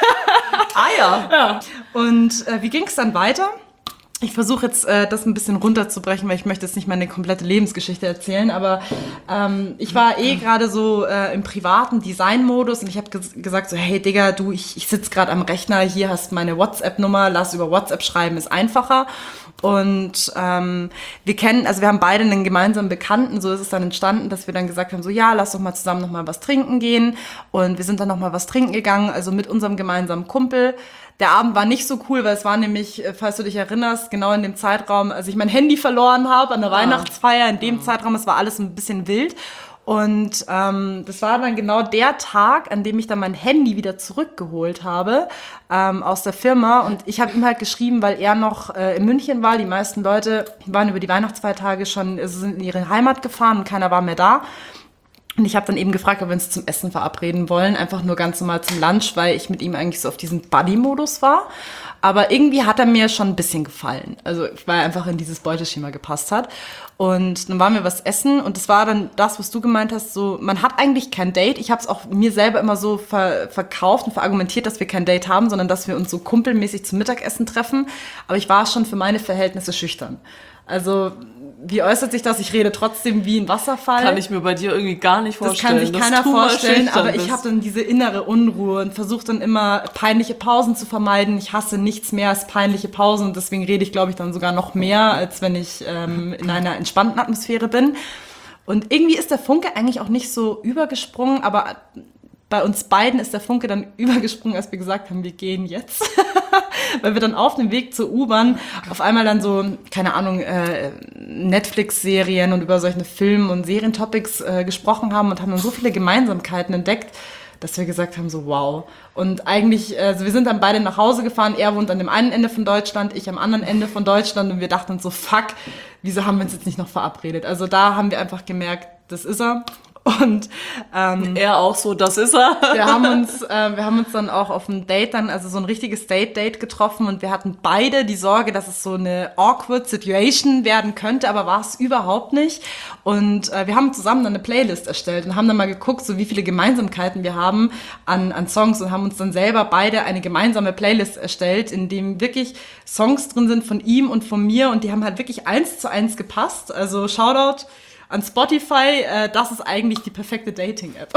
Ah ja. Ja. Und äh, wie ging es dann weiter? Ich versuche jetzt, äh, das ein bisschen runterzubrechen, weil ich möchte jetzt nicht meine komplette Lebensgeschichte erzählen, aber ähm, ich war eh gerade so äh, im privaten Design-Modus und ich habe ges- gesagt so, hey Digga, du, ich, ich sitze gerade am Rechner, hier hast meine WhatsApp-Nummer, lass über WhatsApp schreiben, ist einfacher. Und ähm, wir kennen, also wir haben beide einen gemeinsamen Bekannten, so ist es dann entstanden, dass wir dann gesagt haben, so ja, lass doch mal zusammen noch mal was trinken gehen. Und wir sind dann noch mal was trinken gegangen, also mit unserem gemeinsamen Kumpel. Der Abend war nicht so cool, weil es war nämlich, falls du dich erinnerst, genau in dem Zeitraum, als ich mein Handy verloren habe an der Weihnachtsfeier, in dem Zeitraum, es war alles ein bisschen wild. Und ähm, das war dann genau der Tag, an dem ich dann mein Handy wieder zurückgeholt habe ähm, aus der Firma. Und ich habe ihm halt geschrieben, weil er noch äh, in München war. Die meisten Leute waren über die Weihnachtsfeiertage schon, also sind in ihre Heimat gefahren und keiner war mehr da. Und ich habe dann eben gefragt, ob wir uns zum Essen verabreden wollen, einfach nur ganz normal zum Lunch, weil ich mit ihm eigentlich so auf diesem Buddy-Modus war. Aber irgendwie hat er mir schon ein bisschen gefallen, also weil er einfach in dieses Beuteschema gepasst hat. Und dann waren wir was essen und das war dann das, was du gemeint hast, so man hat eigentlich kein Date. Ich habe es auch mir selber immer so ver- verkauft und verargumentiert, dass wir kein Date haben, sondern dass wir uns so kumpelmäßig zum Mittagessen treffen. Aber ich war schon für meine Verhältnisse schüchtern. Also wie äußert sich das? Ich rede trotzdem wie ein Wasserfall. Kann ich mir bei dir irgendwie gar nicht Das vorstellen. kann sich dass keiner du mal vorstellen, schüchtern aber ich bist. habe dann diese innere Unruhe und versuche dann immer peinliche Pausen zu vermeiden. Ich hasse nichts mehr als peinliche Pausen und deswegen rede ich, glaube ich, dann sogar noch mehr, als wenn ich ähm, in einer entspannten Atmosphäre bin. Und irgendwie ist der Funke eigentlich auch nicht so übergesprungen, aber bei uns beiden ist der Funke dann übergesprungen, als wir gesagt haben, wir gehen jetzt. Weil wir dann auf dem Weg zur U-Bahn auf einmal dann so, keine Ahnung, äh, Netflix-Serien und über solche Film- und Serientopics äh, gesprochen haben und haben dann so viele Gemeinsamkeiten entdeckt, dass wir gesagt haben, so wow. Und eigentlich, also wir sind dann beide nach Hause gefahren, er wohnt an dem einen Ende von Deutschland, ich am anderen Ende von Deutschland und wir dachten so, fuck, wieso haben wir uns jetzt nicht noch verabredet? Also da haben wir einfach gemerkt, das ist er. Und ähm, Er auch so, das ist er. wir haben uns, äh, wir haben uns dann auch auf einem Date dann, also so ein richtiges Date-Date getroffen und wir hatten beide die Sorge, dass es so eine awkward Situation werden könnte, aber war es überhaupt nicht. Und äh, wir haben zusammen dann eine Playlist erstellt und haben dann mal geguckt, so wie viele Gemeinsamkeiten wir haben an, an Songs und haben uns dann selber beide eine gemeinsame Playlist erstellt, in dem wirklich Songs drin sind von ihm und von mir und die haben halt wirklich eins zu eins gepasst. Also Shoutout an Spotify, äh, das ist eigentlich die perfekte Dating-App.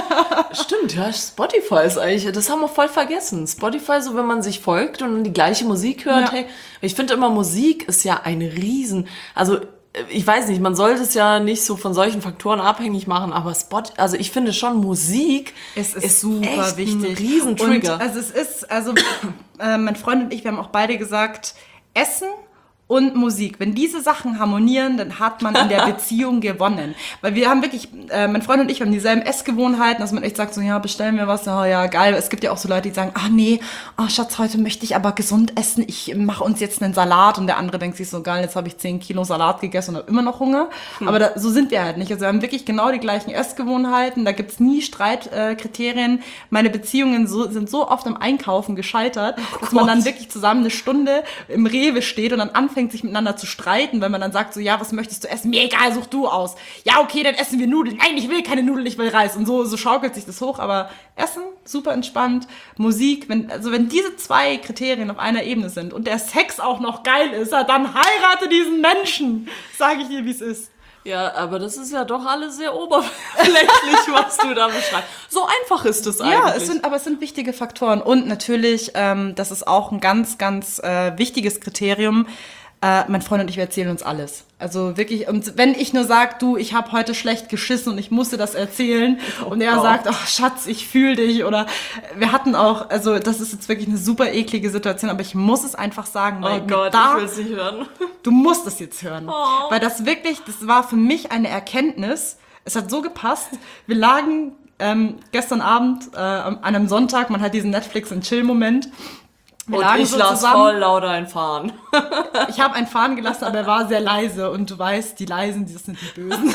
Stimmt, ja, Spotify ist eigentlich, das haben wir voll vergessen. Spotify, so wenn man sich folgt und die gleiche Musik hört, Ja. hey, ich finde immer, Musik ist ja ein Riesen, also ich weiß nicht, man sollte es ja nicht so von solchen Faktoren abhängig machen, aber Spot, also ich finde schon, Musik Es ist, ist super echt wichtig. ein Riesentrigger. Und also es ist, also äh, mein Freund und ich, wir haben auch beide gesagt, Essen und Musik, wenn diese Sachen harmonieren, dann hat man in der Beziehung gewonnen. Weil wir haben wirklich, äh, mein Freund und ich, wir haben dieselben Essgewohnheiten, dass man echt sagt, so ja, bestellen wir was, ja, ja, geil. Es gibt ja auch so Leute, die sagen, ah nee, oh, Schatz, heute möchte ich aber gesund essen, ich mache uns jetzt einen Salat. Und der andere denkt sich so, geil, jetzt habe ich zehn Kilo Salat gegessen und habe immer noch Hunger. Hm. Aber da, so sind wir halt nicht. Also wir haben wirklich genau die gleichen Essgewohnheiten, da gibt's nie Streitkriterien. Äh, Meine Beziehungen so, sind so oft am Einkaufen gescheitert, oh dass man dann wirklich zusammen eine Stunde im Rewe steht und dann anfängt, sich miteinander zu streiten, weil man dann sagt so, ja, was möchtest du essen? Mir egal, such du aus. Ja, okay, dann essen wir Nudeln. Nein, ich will keine Nudeln, ich will Reis. Und so, so schaukelt sich das hoch, aber Essen, super entspannt. Musik, wenn, also wenn diese zwei Kriterien auf einer Ebene sind und der Sex auch noch geil ist, ja, dann heirate diesen Menschen. Sage ich dir, wie es ist. Ja, aber das ist ja doch alles sehr oberflächlich, was du da beschreibst. So einfach ist es eigentlich. Ja, es sind, aber es sind wichtige Faktoren. Und natürlich, ähm, das ist auch ein ganz, ganz äh, wichtiges Kriterium. Äh, mein Freund und ich, wir erzählen uns alles. Also wirklich, und wenn ich nur sage, du, ich habe heute schlecht geschissen und ich musste das erzählen und er Gott. sagt, ach Schatz, ich fühle dich oder wir hatten auch, also das ist jetzt wirklich eine super eklige Situation, aber ich muss es einfach sagen, weil Oh Gott, da, ich will es nicht hören. du musst es jetzt hören, Oh. weil das wirklich, das war für mich eine Erkenntnis, es hat so gepasst, wir lagen ähm, gestern Abend äh, an einem Sonntag, man hat diesen Netflix-and-Chill-Moment. Wir Und lagen ich so lass zusammen. voll laut einfahren. Ich habe einen fahren gelassen, aber er war sehr leise und du weißt, die Leisen, das sind die Bösen.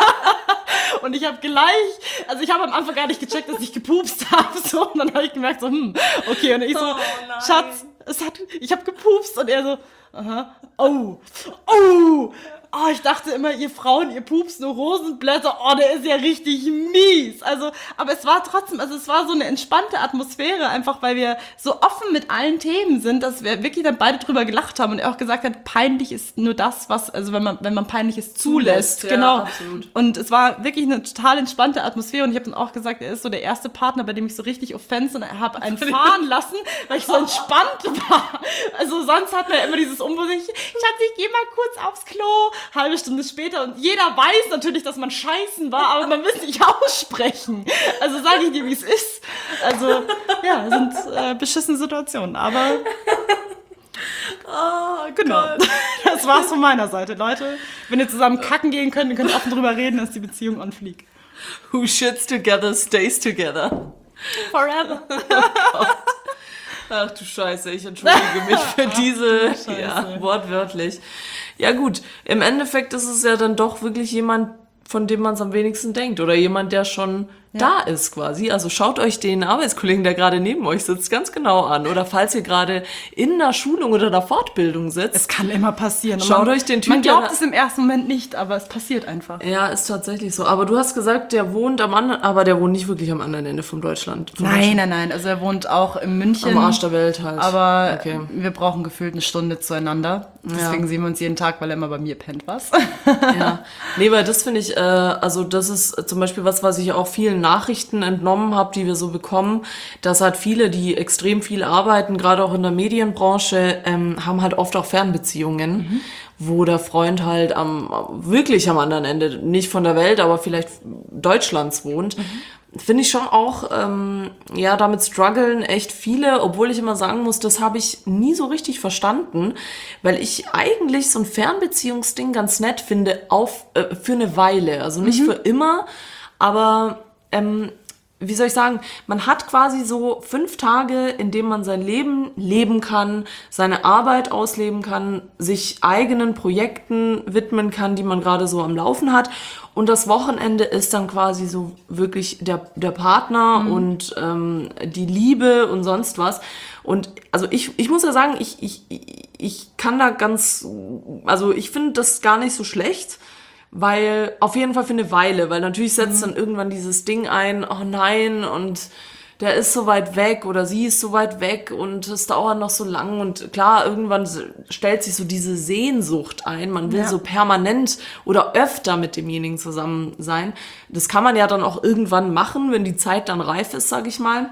Und ich habe gleich, also ich habe am Anfang gar nicht gecheckt, dass ich gepupst habe, so, und dann habe ich gemerkt, so, hm, okay, und ich so, Oh nein. Schatz, es hat, ich habe gepupst und er so, aha, oh, oh, oh, ich dachte immer, ihr Frauen, ihr pupst nur Rosenblätter, oh, der ist ja richtig mies. Also, aber es war trotzdem, also es war so eine entspannte Atmosphäre, einfach weil wir so offen mit allen Themen sind, dass wir wirklich dann beide drüber gelacht haben und er auch gesagt hat, peinlich ist nur das, was, also wenn man, wenn man Peinliches zulässt, Zulässt, ja, genau. absolut. Und es war wirklich eine total entspannte Atmosphäre und ich habe dann auch gesagt, er ist so der erste Partner, bei dem ich so richtig offense und er habe einen fahren lassen, weil ich so entspannt war. Also sonst hat man ja immer dieses Unbewusste, Schatz, ich geh mal kurz aufs Klo, halbe Stunde später und jeder weiß natürlich, dass man scheißen war, aber man will es nicht aussprechen. Also sage ich dir, wie es ist. Also ja, sind äh, beschissene Situationen, aber Oh, genau. Das war's von meiner Seite, Leute. Wenn ihr zusammen kacken gehen könnt, ihr könnt offen drüber reden, dass die Beziehung on fleek. Who shits together stays together. Forever. Ach du Scheiße, ich entschuldige mich für diese, Scheiße. ja, wortwörtlich. Ja gut, im Endeffekt ist es ja dann doch wirklich jemand, von dem man es am wenigsten denkt oder jemand, der schon da ist quasi. Also schaut euch den Arbeitskollegen, der gerade neben euch sitzt, ganz genau an. Oder falls ihr gerade in einer Schulung oder einer Fortbildung sitzt. Es kann immer passieren. Und Schaut man, euch den Typ, Man glaubt der- es im ersten Moment nicht, aber es passiert einfach. Ja, ist tatsächlich so. Aber du hast gesagt, der wohnt am anderen, aber der wohnt nicht wirklich am anderen Ende von Deutschland. Von Nein, nein, nein. Also er wohnt auch in München. Am Arsch der Welt halt. Aber Okay. wir brauchen gefühlt eine Stunde zueinander. Deswegen sehen wir uns jeden Tag, weil er immer bei mir pennt, was? Ja, nee, weil das finde ich, äh, also das ist zum Beispiel was, was ich auch vielen Nachrichten entnommen habe, die wir so bekommen, dass halt viele, die extrem viel arbeiten, gerade auch in der Medienbranche, ähm, haben halt oft auch Fernbeziehungen, mhm. wo der Freund halt am wirklich am anderen Ende, nicht von der Welt, aber vielleicht Deutschlands wohnt. Mhm. Finde ich schon auch, ähm, ja, damit strugglen echt viele, obwohl ich immer sagen muss, das habe ich nie so richtig verstanden, weil ich eigentlich so ein Fernbeziehungsding ganz nett finde, auf äh, für eine Weile, also nicht mhm. für immer, aber ähm, wie soll ich sagen, man hat quasi so fünf Tage, in denen man sein Leben leben kann, seine Arbeit ausleben kann, sich eigenen Projekten widmen kann, die man gerade so am Laufen hat. Und das Wochenende ist dann quasi so wirklich der, der Partner mhm. und ähm, die Liebe und sonst was. Und also ich, ich muss ja sagen, ich, ich, ich kann da ganz, also ich finde das gar nicht so schlecht. Weil, auf jeden Fall für eine Weile, weil natürlich setzt mhm. dann irgendwann dieses Ding ein, oh nein, und der ist so weit weg oder sie ist so weit weg und es dauert noch so lang und klar, irgendwann stellt sich so diese Sehnsucht ein, man will ja. so permanent oder öfter mit demjenigen zusammen sein. Das kann man ja dann auch irgendwann machen, wenn die Zeit dann reif ist, sag ich mal.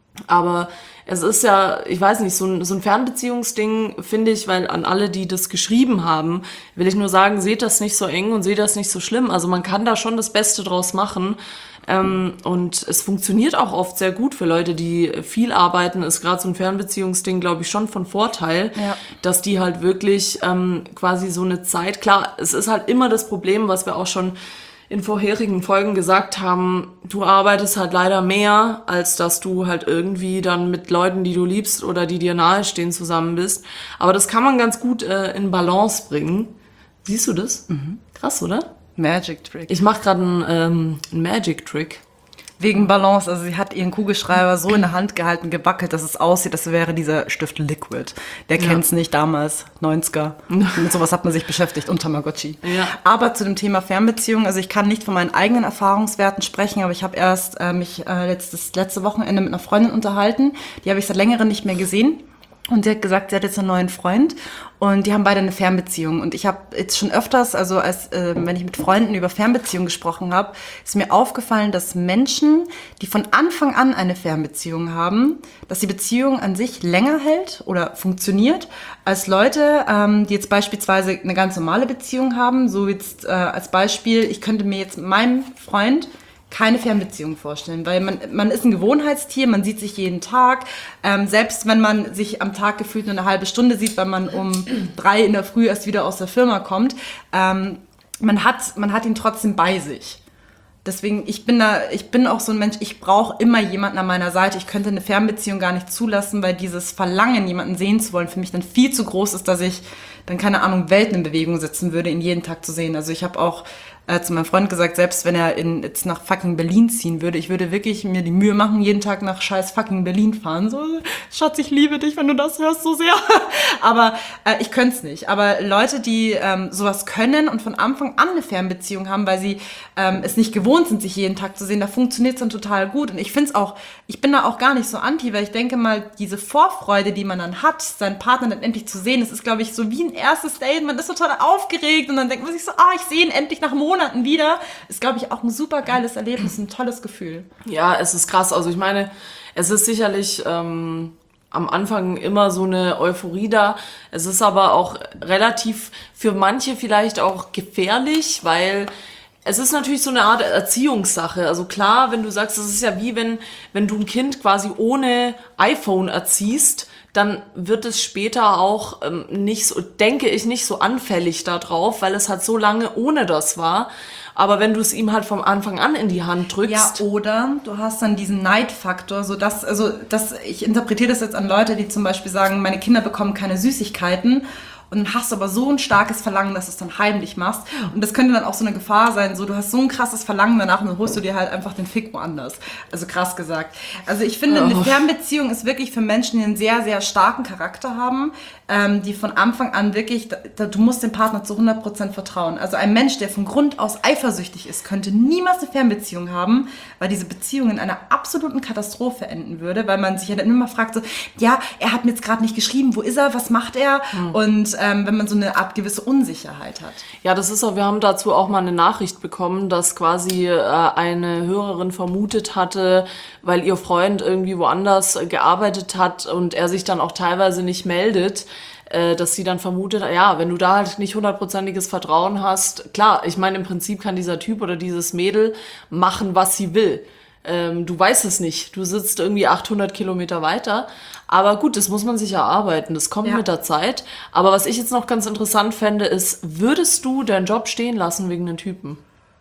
Aber es ist ja, ich weiß nicht, so ein, so ein Fernbeziehungsding, finde ich, weil an alle, die das geschrieben haben, will ich nur sagen, seht das nicht so eng und seht das nicht so schlimm. Also man kann da schon das Beste draus machen. Ähm, und es funktioniert auch oft sehr gut für Leute, die viel arbeiten. Ist gerade so ein Fernbeziehungsding, glaube ich, schon von Vorteil, ja. dass die halt wirklich ähm, quasi so eine Zeit, klar, es ist halt immer das Problem, was wir auch schon in vorherigen Folgen gesagt haben, du arbeitest halt leider mehr, als dass du halt irgendwie dann mit Leuten, die du liebst oder die dir nahestehen, zusammen bist. Aber das kann man ganz gut äh, in Balance bringen. Siehst du das? Mhm. Krass, oder? Magic Trick. Ich mache gerade einen, ähm, einen Magic Trick. Wegen Balance, also sie hat ihren Kugelschreiber so in der Hand gehalten, gewackelt, dass es aussieht, als wäre dieser Stift Liquid. Der Ja. kennt's nicht damals, neunziger. Mit sowas hat man sich beschäftigt und Tamagotchi. Ja. Aber zu dem Thema Fernbeziehung, also ich kann nicht von meinen eigenen Erfahrungswerten sprechen, aber ich habe erst äh, mich äh, letztes, letzte Wochenende mit einer Freundin unterhalten. Die habe ich seit längerem nicht mehr gesehen. Und sie hat gesagt, sie hat jetzt einen neuen Freund und die haben beide eine Fernbeziehung. Und ich habe jetzt schon öfters, also als äh, wenn ich mit Freunden über Fernbeziehungen gesprochen habe, ist mir aufgefallen, dass Menschen, die von Anfang an eine Fernbeziehung haben, dass die Beziehung an sich länger hält oder funktioniert, als Leute, ähm, die jetzt beispielsweise eine ganz normale Beziehung haben. So jetzt äh, als Beispiel, ich könnte mir jetzt mit meinem Freund keine Fernbeziehung vorstellen, weil man, man ist ein Gewohnheitstier, man sieht sich jeden Tag, ähm, selbst wenn man sich am Tag gefühlt nur eine halbe Stunde sieht, weil man um drei in der Früh erst wieder aus der Firma kommt, ähm, man hat, man hat ihn trotzdem bei sich. Deswegen, ich bin da, ich bin auch so ein Mensch, ich brauche immer jemanden an meiner Seite. Ich könnte eine Fernbeziehung gar nicht zulassen, weil dieses Verlangen, jemanden sehen zu wollen, für mich dann viel zu groß ist, dass ich dann, keine Ahnung, Welten in Bewegung setzen würde, ihn jeden Tag zu sehen. Also ich habe auch äh, zu meinem Freund gesagt, selbst wenn er in, jetzt nach fucking Berlin ziehen würde, ich würde wirklich mir die Mühe machen, jeden Tag nach scheiß fucking Berlin fahren. So, Schatz, ich liebe dich, wenn du das hörst, so sehr. Aber äh, ich könnte es nicht. Aber Leute, die ähm, sowas können und von Anfang an eine Fernbeziehung haben, weil sie ähm, es nicht gewohnt sind, sich jeden Tag zu sehen, da funktioniert es dann total gut. Und ich finde es auch, ich bin da auch gar nicht so anti, weil ich denke mal, diese Vorfreude, die man dann hat, seinen Partner dann endlich zu sehen, das ist, glaube ich, so wie ein erstes Date. Man ist total aufgeregt und dann denkt man sich so, ah, ich sehe ihn endlich nach Monaten wieder. Ist, glaube ich, auch ein super geiles Erlebnis, ein tolles Gefühl. Ja, es ist krass. Also ich meine, es ist sicherlich ähm, am Anfang immer so eine Euphorie da. Es ist aber auch relativ für manche vielleicht auch gefährlich, weil es ist natürlich so eine Art Erziehungssache. Also klar, wenn du sagst, es ist ja wie wenn, wenn du ein Kind quasi ohne iPhone erziehst, dann wird es später auch ähm, nicht so, denke ich, nicht so anfällig darauf, weil es halt so lange ohne das war. Aber wenn du es ihm halt vom Anfang an in die Hand drückst. Ja, oder du hast dann diesen Neidfaktor, so dass, also das, ich interpretiere das jetzt an Leute, die zum Beispiel sagen, meine Kinder bekommen keine Süßigkeiten. Und dann hast du aber so ein starkes Verlangen, dass du es dann heimlich machst. Und das könnte dann auch so eine Gefahr sein, so du hast so ein krasses Verlangen danach und dann holst du dir halt einfach den Fick woanders. Also krass gesagt. Also ich finde, eine Fernbeziehung ist wirklich für Menschen, die einen sehr, sehr starken Charakter haben, ähm, die von Anfang an wirklich, da, du musst dem Partner zu hundert Prozent vertrauen. Also ein Mensch, der von Grund aus eifersüchtig ist, könnte niemals eine Fernbeziehung haben, weil diese Beziehung in einer absoluten Katastrophe enden würde, weil man sich ja dann immer fragt so, ja, er hat mir jetzt gerade nicht geschrieben, wo ist er, was macht er? Hm. Und Ähm, wenn man so eine Art gewisse Unsicherheit hat. Ja, das ist auch, wir haben dazu auch mal eine Nachricht bekommen, dass quasi äh, eine Hörerin vermutet hatte, weil ihr Freund irgendwie woanders äh, gearbeitet hat und er sich dann auch teilweise nicht meldet, äh, dass sie dann vermutet, ja, wenn du da halt nicht hundertprozentiges Vertrauen hast, klar, ich meine, im Prinzip kann dieser Typ oder dieses Mädel machen, was sie will. Ähm, du weißt es nicht. Du sitzt irgendwie achthundert Kilometer weiter. Aber gut, das muss man sich erarbeiten. Das kommt ja mit der Zeit. Aber was ich jetzt noch ganz interessant fände, ist, würdest du deinen Job stehen lassen wegen einem Typen?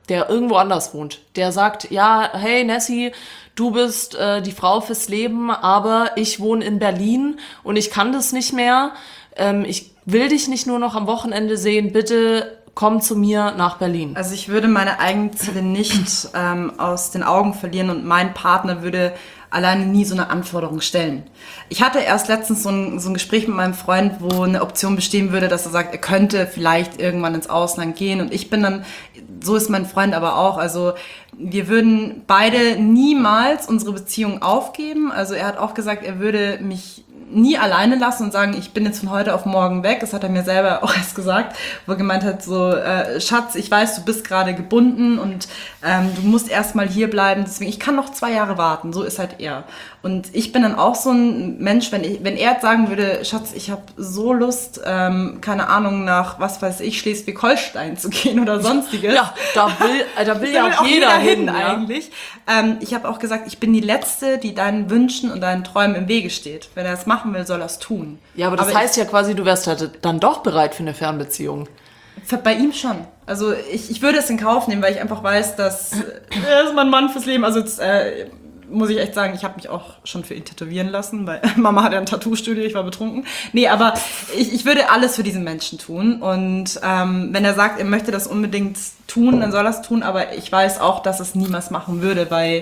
der irgendwo anders wohnt. Der sagt, ja, hey Nessie, du bist äh, die Frau fürs Leben, aber ich wohne in Berlin und ich kann das nicht mehr. Ähm, ich will dich nicht nur noch am Wochenende sehen, bitte komm zu mir nach Berlin. Also ich würde meine eigenen Ziele nicht ähm, aus den Augen verlieren und mein Partner würde alleine nie so eine Anforderung stellen. Ich hatte erst letztens so ein, so ein Gespräch mit meinem Freund, wo eine Option bestehen würde, dass er sagt, er könnte vielleicht irgendwann ins Ausland gehen und ich bin dann, so ist mein Freund aber auch, also wir würden beide niemals unsere Beziehung aufgeben. Also er hat auch gesagt, er würde mich nie alleine lassen und sagen, ich bin jetzt von heute auf morgen weg. Das hat er mir selber auch erst gesagt, wo er gemeint hat, so, äh, Schatz, ich weiß, du bist gerade gebunden und ähm, du musst erstmal hier bleiben. Deswegen, ich kann noch zwei Jahre warten. So ist halt er. Und ich bin dann auch so ein Mensch, wenn, ich, wenn er jetzt sagen würde, Schatz, ich habe so Lust, ähm, keine Ahnung, nach, was weiß ich, Schleswig-Holstein zu gehen oder sonstiges. Ja, da will, äh, da will ja Da auch will jeder hin, hin ja. eigentlich. Ähm, ich habe auch gesagt, ich bin die Letzte, die deinen Wünschen und deinen Träumen im Wege steht. Wenn er das machen will, soll er es tun. Ja, aber das aber heißt ja quasi, du wärst halt dann doch bereit für eine Fernbeziehung. ich, bei ihm schon. Also ich, ich würde es in Kauf nehmen, weil ich einfach weiß, dass er ist mein Mann fürs Leben. Also jetzt, äh, muss ich echt sagen, ich habe mich auch schon für ihn tätowieren lassen, weil Mama hat ja ein Tattoo-Studio, ich war betrunken. Nee, aber ich, ich würde alles für diesen Menschen tun. Und ähm, wenn er sagt, er möchte das unbedingt tun, dann soll er es tun. Aber ich weiß auch, dass es niemals machen würde, weil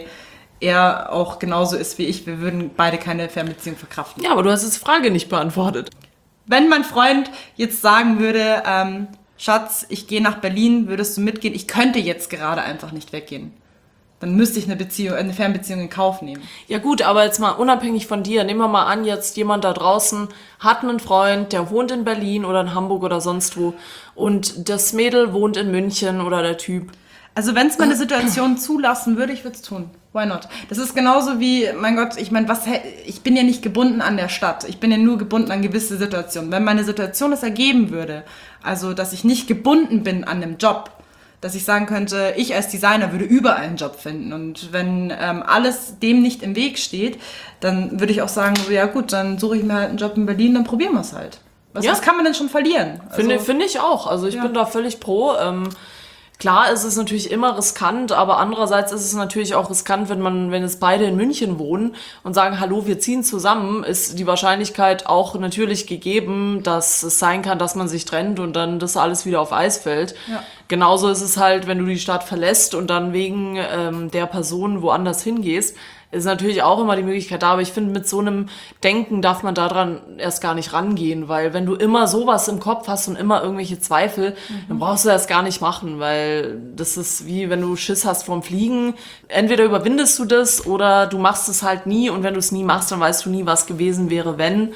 er auch genauso ist wie ich. Wir würden beide keine Fernbeziehung verkraften. Ja, aber du hast jetzt die Frage nicht beantwortet. Wenn mein Freund jetzt sagen würde, ähm, Schatz, ich gehe nach Berlin, würdest du mitgehen? Ich könnte jetzt gerade einfach nicht weggehen. Dann müsste ich eine Beziehung, eine Fernbeziehung in Kauf nehmen. Ja gut, aber jetzt mal unabhängig von dir, nehmen wir mal an, jetzt jemand da draußen hat einen Freund, der wohnt in Berlin oder in Hamburg oder sonst wo und das Mädel wohnt in München oder der Typ. Also wenn es meine Situation zulassen würde, ich würde es tun. Why not? Das ist genauso wie, mein Gott, ich meine, was, ich bin ja nicht gebunden an der Stadt. Ich bin ja nur gebunden an gewisse Situationen. Wenn meine Situation es ergeben würde, also dass ich nicht gebunden bin an dem Job, dass ich sagen könnte, ich als Designer würde überall einen Job finden. Und wenn ähm, alles dem nicht im Weg steht, dann würde ich auch sagen, so, ja gut, dann suche ich mir halt einen Job in Berlin, dann probieren wir es halt. Was, Ja. was kann man denn schon verlieren? Also, Finde finde ich auch. Also ich Ja. bin da völlig pro. Ähm, klar ist es natürlich immer riskant, aber andererseits ist es natürlich auch riskant, wenn man, wenn es beide in München wohnen und sagen, hallo, wir ziehen zusammen, ist die Wahrscheinlichkeit auch natürlich gegeben, dass es sein kann, dass man sich trennt und dann das alles wieder auf Eis fällt. Ja. Genauso ist es halt, wenn du die Stadt verlässt und dann wegen ähm, der Person woanders hingehst, ist natürlich auch immer die Möglichkeit da, aber ich finde, mit so einem Denken darf man daran erst gar nicht rangehen, weil wenn du immer sowas im Kopf hast und immer irgendwelche Zweifel, mhm. dann brauchst du das gar nicht machen, weil das ist wie, wenn du Schiss hast vorm Fliegen, entweder überwindest du das oder du machst es halt nie und wenn du es nie machst, dann weißt du nie, was gewesen wäre, wenn.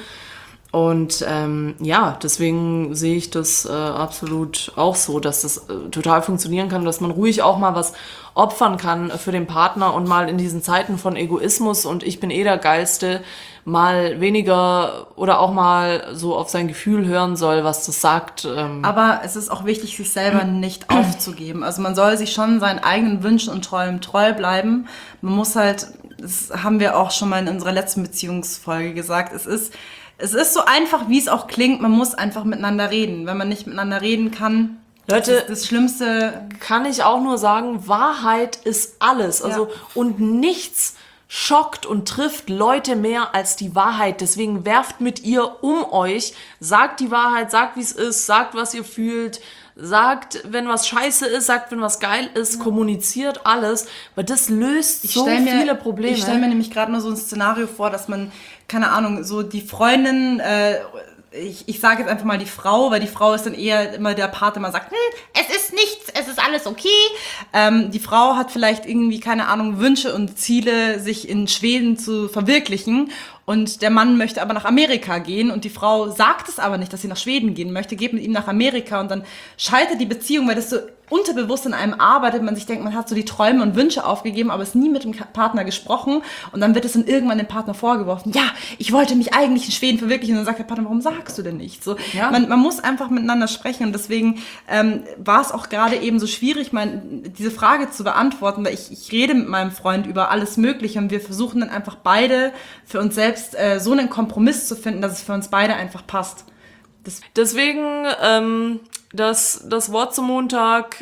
Und ähm, ja, deswegen sehe ich das äh, absolut auch so, dass das äh, total funktionieren kann, dass man ruhig auch mal was opfern kann für den Partner und mal in diesen Zeiten von Egoismus und ich bin eh der Geilste, mal weniger oder auch mal so auf sein Gefühl hören soll, was das sagt. Ähm. Aber es ist auch wichtig, sich selber nicht aufzugeben. Also man soll sich schon seinen eigenen Wünschen und Träumen treu bleiben. Man muss halt, das haben wir auch schon mal in unserer letzten Beziehungsfolge gesagt, es ist Es ist so einfach, wie es auch klingt, man muss einfach miteinander reden. Wenn man nicht miteinander reden kann, Leute, das ist das Schlimmste. Kann ich auch nur sagen, Wahrheit ist alles. Also, Ja. und nichts schockt und trifft Leute mehr als die Wahrheit. Deswegen werft mit ihr um euch, sagt die Wahrheit, sagt, wie es ist, sagt, was ihr fühlt, sagt, wenn was scheiße ist, sagt, wenn was geil ist, ja. kommuniziert alles, weil das löst Ich so stell mir, viele Probleme. Ich stelle mir nämlich gerade nur so ein Szenario vor, dass man, keine Ahnung, so die Freundin, äh, ich, ich sage jetzt einfach mal die Frau, weil die Frau ist dann eher immer der Part, der man sagt, hm, es ist nichts, es ist alles okay. Ähm, die Frau hat vielleicht irgendwie, keine Ahnung, Wünsche und Ziele, sich in Schweden zu verwirklichen. Und der Mann möchte aber nach Amerika gehen und die Frau sagt es aber nicht, dass sie nach Schweden gehen möchte, geht mit ihm nach Amerika und dann scheitert die Beziehung, weil das so unterbewusst in einem arbeitet, man sich denkt, man hat so die Träume und Wünsche aufgegeben, aber es nie mit dem Partner gesprochen und dann wird es dann irgendwann dem Partner vorgeworfen, ja, ich wollte mich eigentlich in Schweden verwirklichen und dann sagt der Partner, warum sagst du denn nicht? So, ja. man, man muss einfach miteinander sprechen und deswegen ähm, war es auch gerade eben so schwierig, mein, diese Frage zu beantworten, weil ich, ich rede mit meinem Freund über alles Mögliche und wir versuchen dann einfach beide für uns selbst äh, so einen Kompromiss zu finden, dass es für uns beide einfach passt. Das Deswegen, ähm, das, das Wort zum Montag,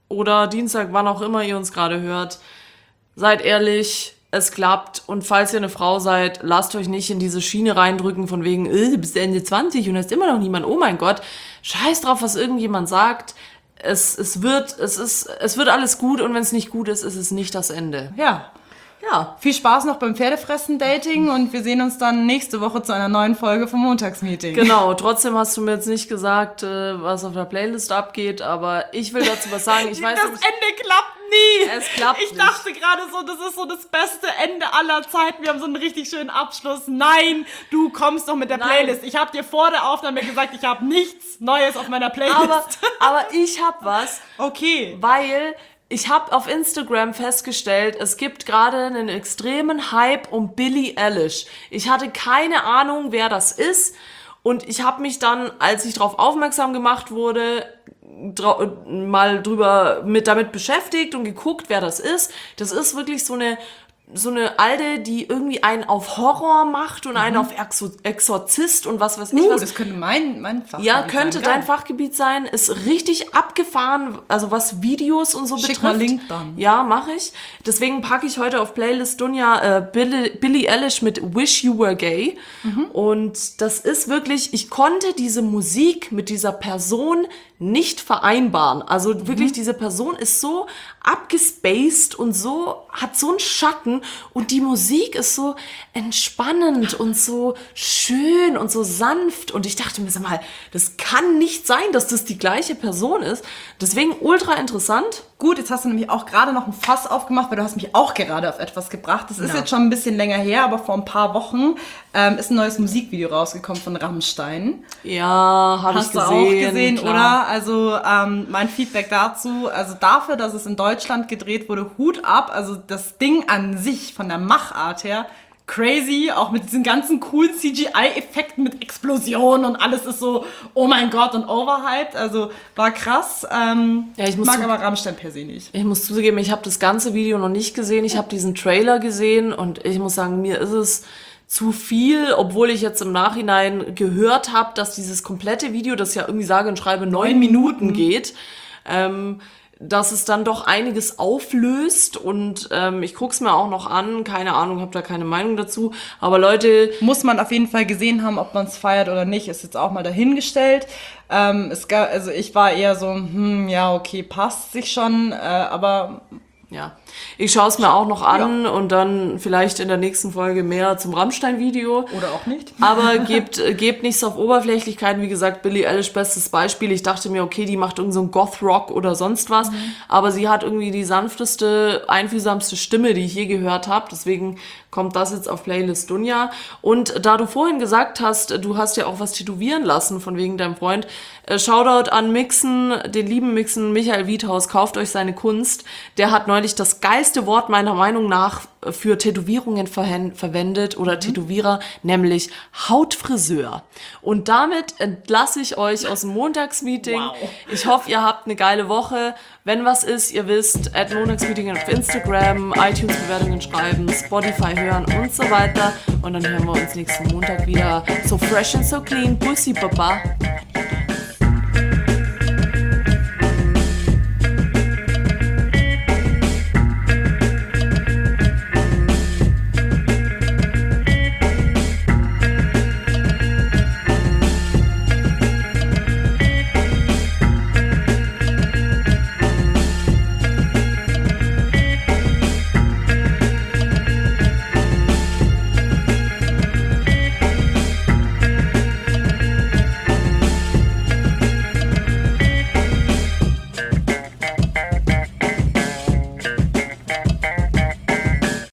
oder Dienstag, wann auch immer ihr uns gerade hört. Seid ehrlich, es klappt. Und falls ihr eine Frau seid, lasst euch nicht in diese Schiene reindrücken von wegen, äh, du bist Ende zwanzig und hast immer noch niemand. Oh mein Gott, scheiß drauf, was irgendjemand sagt. Es, es, wird, es, ist, es wird alles gut und wenn es nicht gut ist, ist es nicht das Ende. Ja. Ja. Viel Spaß noch beim Pferdefressen-Dating und wir sehen uns dann nächste Woche zu einer neuen Folge vom Montagsmeeting. Genau, trotzdem hast du mir jetzt nicht gesagt, äh, was auf der Playlist abgeht, aber ich will dazu was sagen. Ich weiß das nicht, Ende klappt nie. Es klappt Ich nicht. dachte gerade so, das ist so das beste Ende aller Zeiten. Wir haben so einen richtig schönen Abschluss. Nein, du kommst doch mit der Nein. Playlist. Ich habe dir vor der Aufnahme gesagt, ich habe nichts Neues auf meiner Playlist. aber, aber ich hab was, okay. weil ich habe auf Instagram festgestellt, es gibt gerade einen extremen Hype um Billie Eilish. Ich hatte keine Ahnung, wer das ist. Und ich habe mich dann, als ich darauf aufmerksam gemacht wurde, dra- mal drüber mit damit beschäftigt und geguckt, wer das ist. Das ist wirklich so eine so eine Alte, die irgendwie einen auf Horror macht und einen auf Exor- Exorzist und was weiß ich Uh, was. das könnte mein, mein Fachgebiet Ja, könnte sein. dein Geil. Fachgebiet sein. Ist richtig abgefahren, also was Videos und so Schick betrifft. mal Link dann. Ja, mache ich. Deswegen packe ich heute auf Playlist Dunja äh, Billie, Billie Eilish mit Wish You Were Gay. Und das ist wirklich, ich konnte diese Musik mit dieser Person nicht vereinbaren. Also wirklich, diese Person ist so abgespaced und so, hat so einen Schatten und die Musik ist so entspannend und so schön und so sanft und ich dachte mir, sag mal, das kann nicht sein, dass das die gleiche Person ist. Deswegen ultra interessant. Gut, jetzt hast du nämlich auch gerade noch ein Fass aufgemacht, weil du hast mich auch gerade auf etwas gebracht. Das ist Ja. jetzt schon ein bisschen länger her, aber vor ein paar Wochen ähm, ist ein neues Musikvideo rausgekommen von Rammstein. Ja, habe ich Hast du gesehen. auch gesehen, klar. oder? Also ähm, mein Feedback dazu, also dafür, dass es in Deutschland gedreht wurde, Hut ab. Also das Ding an sich, von der Machart her, crazy, auch mit diesen ganzen coolen C G I-Effekten mit Explosionen und alles ist so, oh mein Gott, und overhyped. Also war krass. Ähm, Ja, ich muss mag zu- aber Rammstein per se nicht. Ich muss zugeben, ich habe das ganze Video noch nicht gesehen. Ich habe diesen Trailer gesehen und ich muss sagen, mir ist es zu viel, obwohl ich jetzt im Nachhinein gehört habe, dass dieses komplette Video, das ja irgendwie sage und schreibe neun Minuten geht, ähm, dass es dann doch einiges auflöst und ähm, ich guck's mir auch noch an, keine Ahnung, habe da keine Meinung dazu, aber Leute, Muss man auf jeden Fall gesehen haben, ob man es feiert oder nicht, ist jetzt auch mal dahingestellt. Ähm, es gab, also ich war eher so, hm, ja, okay, passt sich schon, äh, aber ja, ich schaue es mir auch noch an und dann vielleicht in der nächsten Folge mehr zum Rammstein-Video. oder auch nicht. Aber gebt, äh, gebt nichts auf Oberflächlichkeiten. Wie gesagt, Billie Eilish, bestes Beispiel. Ich dachte mir, okay, die macht irgend so ein Goth-Rock oder sonst was. Aber sie hat irgendwie die sanfteste, einfühlsamste Stimme, die ich je gehört habe. Deswegen kommt das jetzt auf Playlist Dunja. Und da du vorhin gesagt hast, du hast ja auch was tätowieren lassen von wegen deinem Freund. Äh, Shoutout an Mixen, den lieben Mixen, Michael Wiethaus, kauft euch seine Kunst. Der hat neulich das geilste Wort meiner Meinung nach für Tätowierungen verhen- verwendet oder Tätowierer, nämlich Hautfriseur. Und damit entlasse ich euch aus dem Montagsmeeting. Wow. Ich hoffe, ihr habt eine geile Woche. Wenn was ist, ihr wisst, at Montagsmeeting auf Instagram, iTunes-Bewertungen schreiben, Spotify hören und so weiter. Und dann hören wir uns nächsten Montag wieder. So fresh and so clean. Bussi, Baba.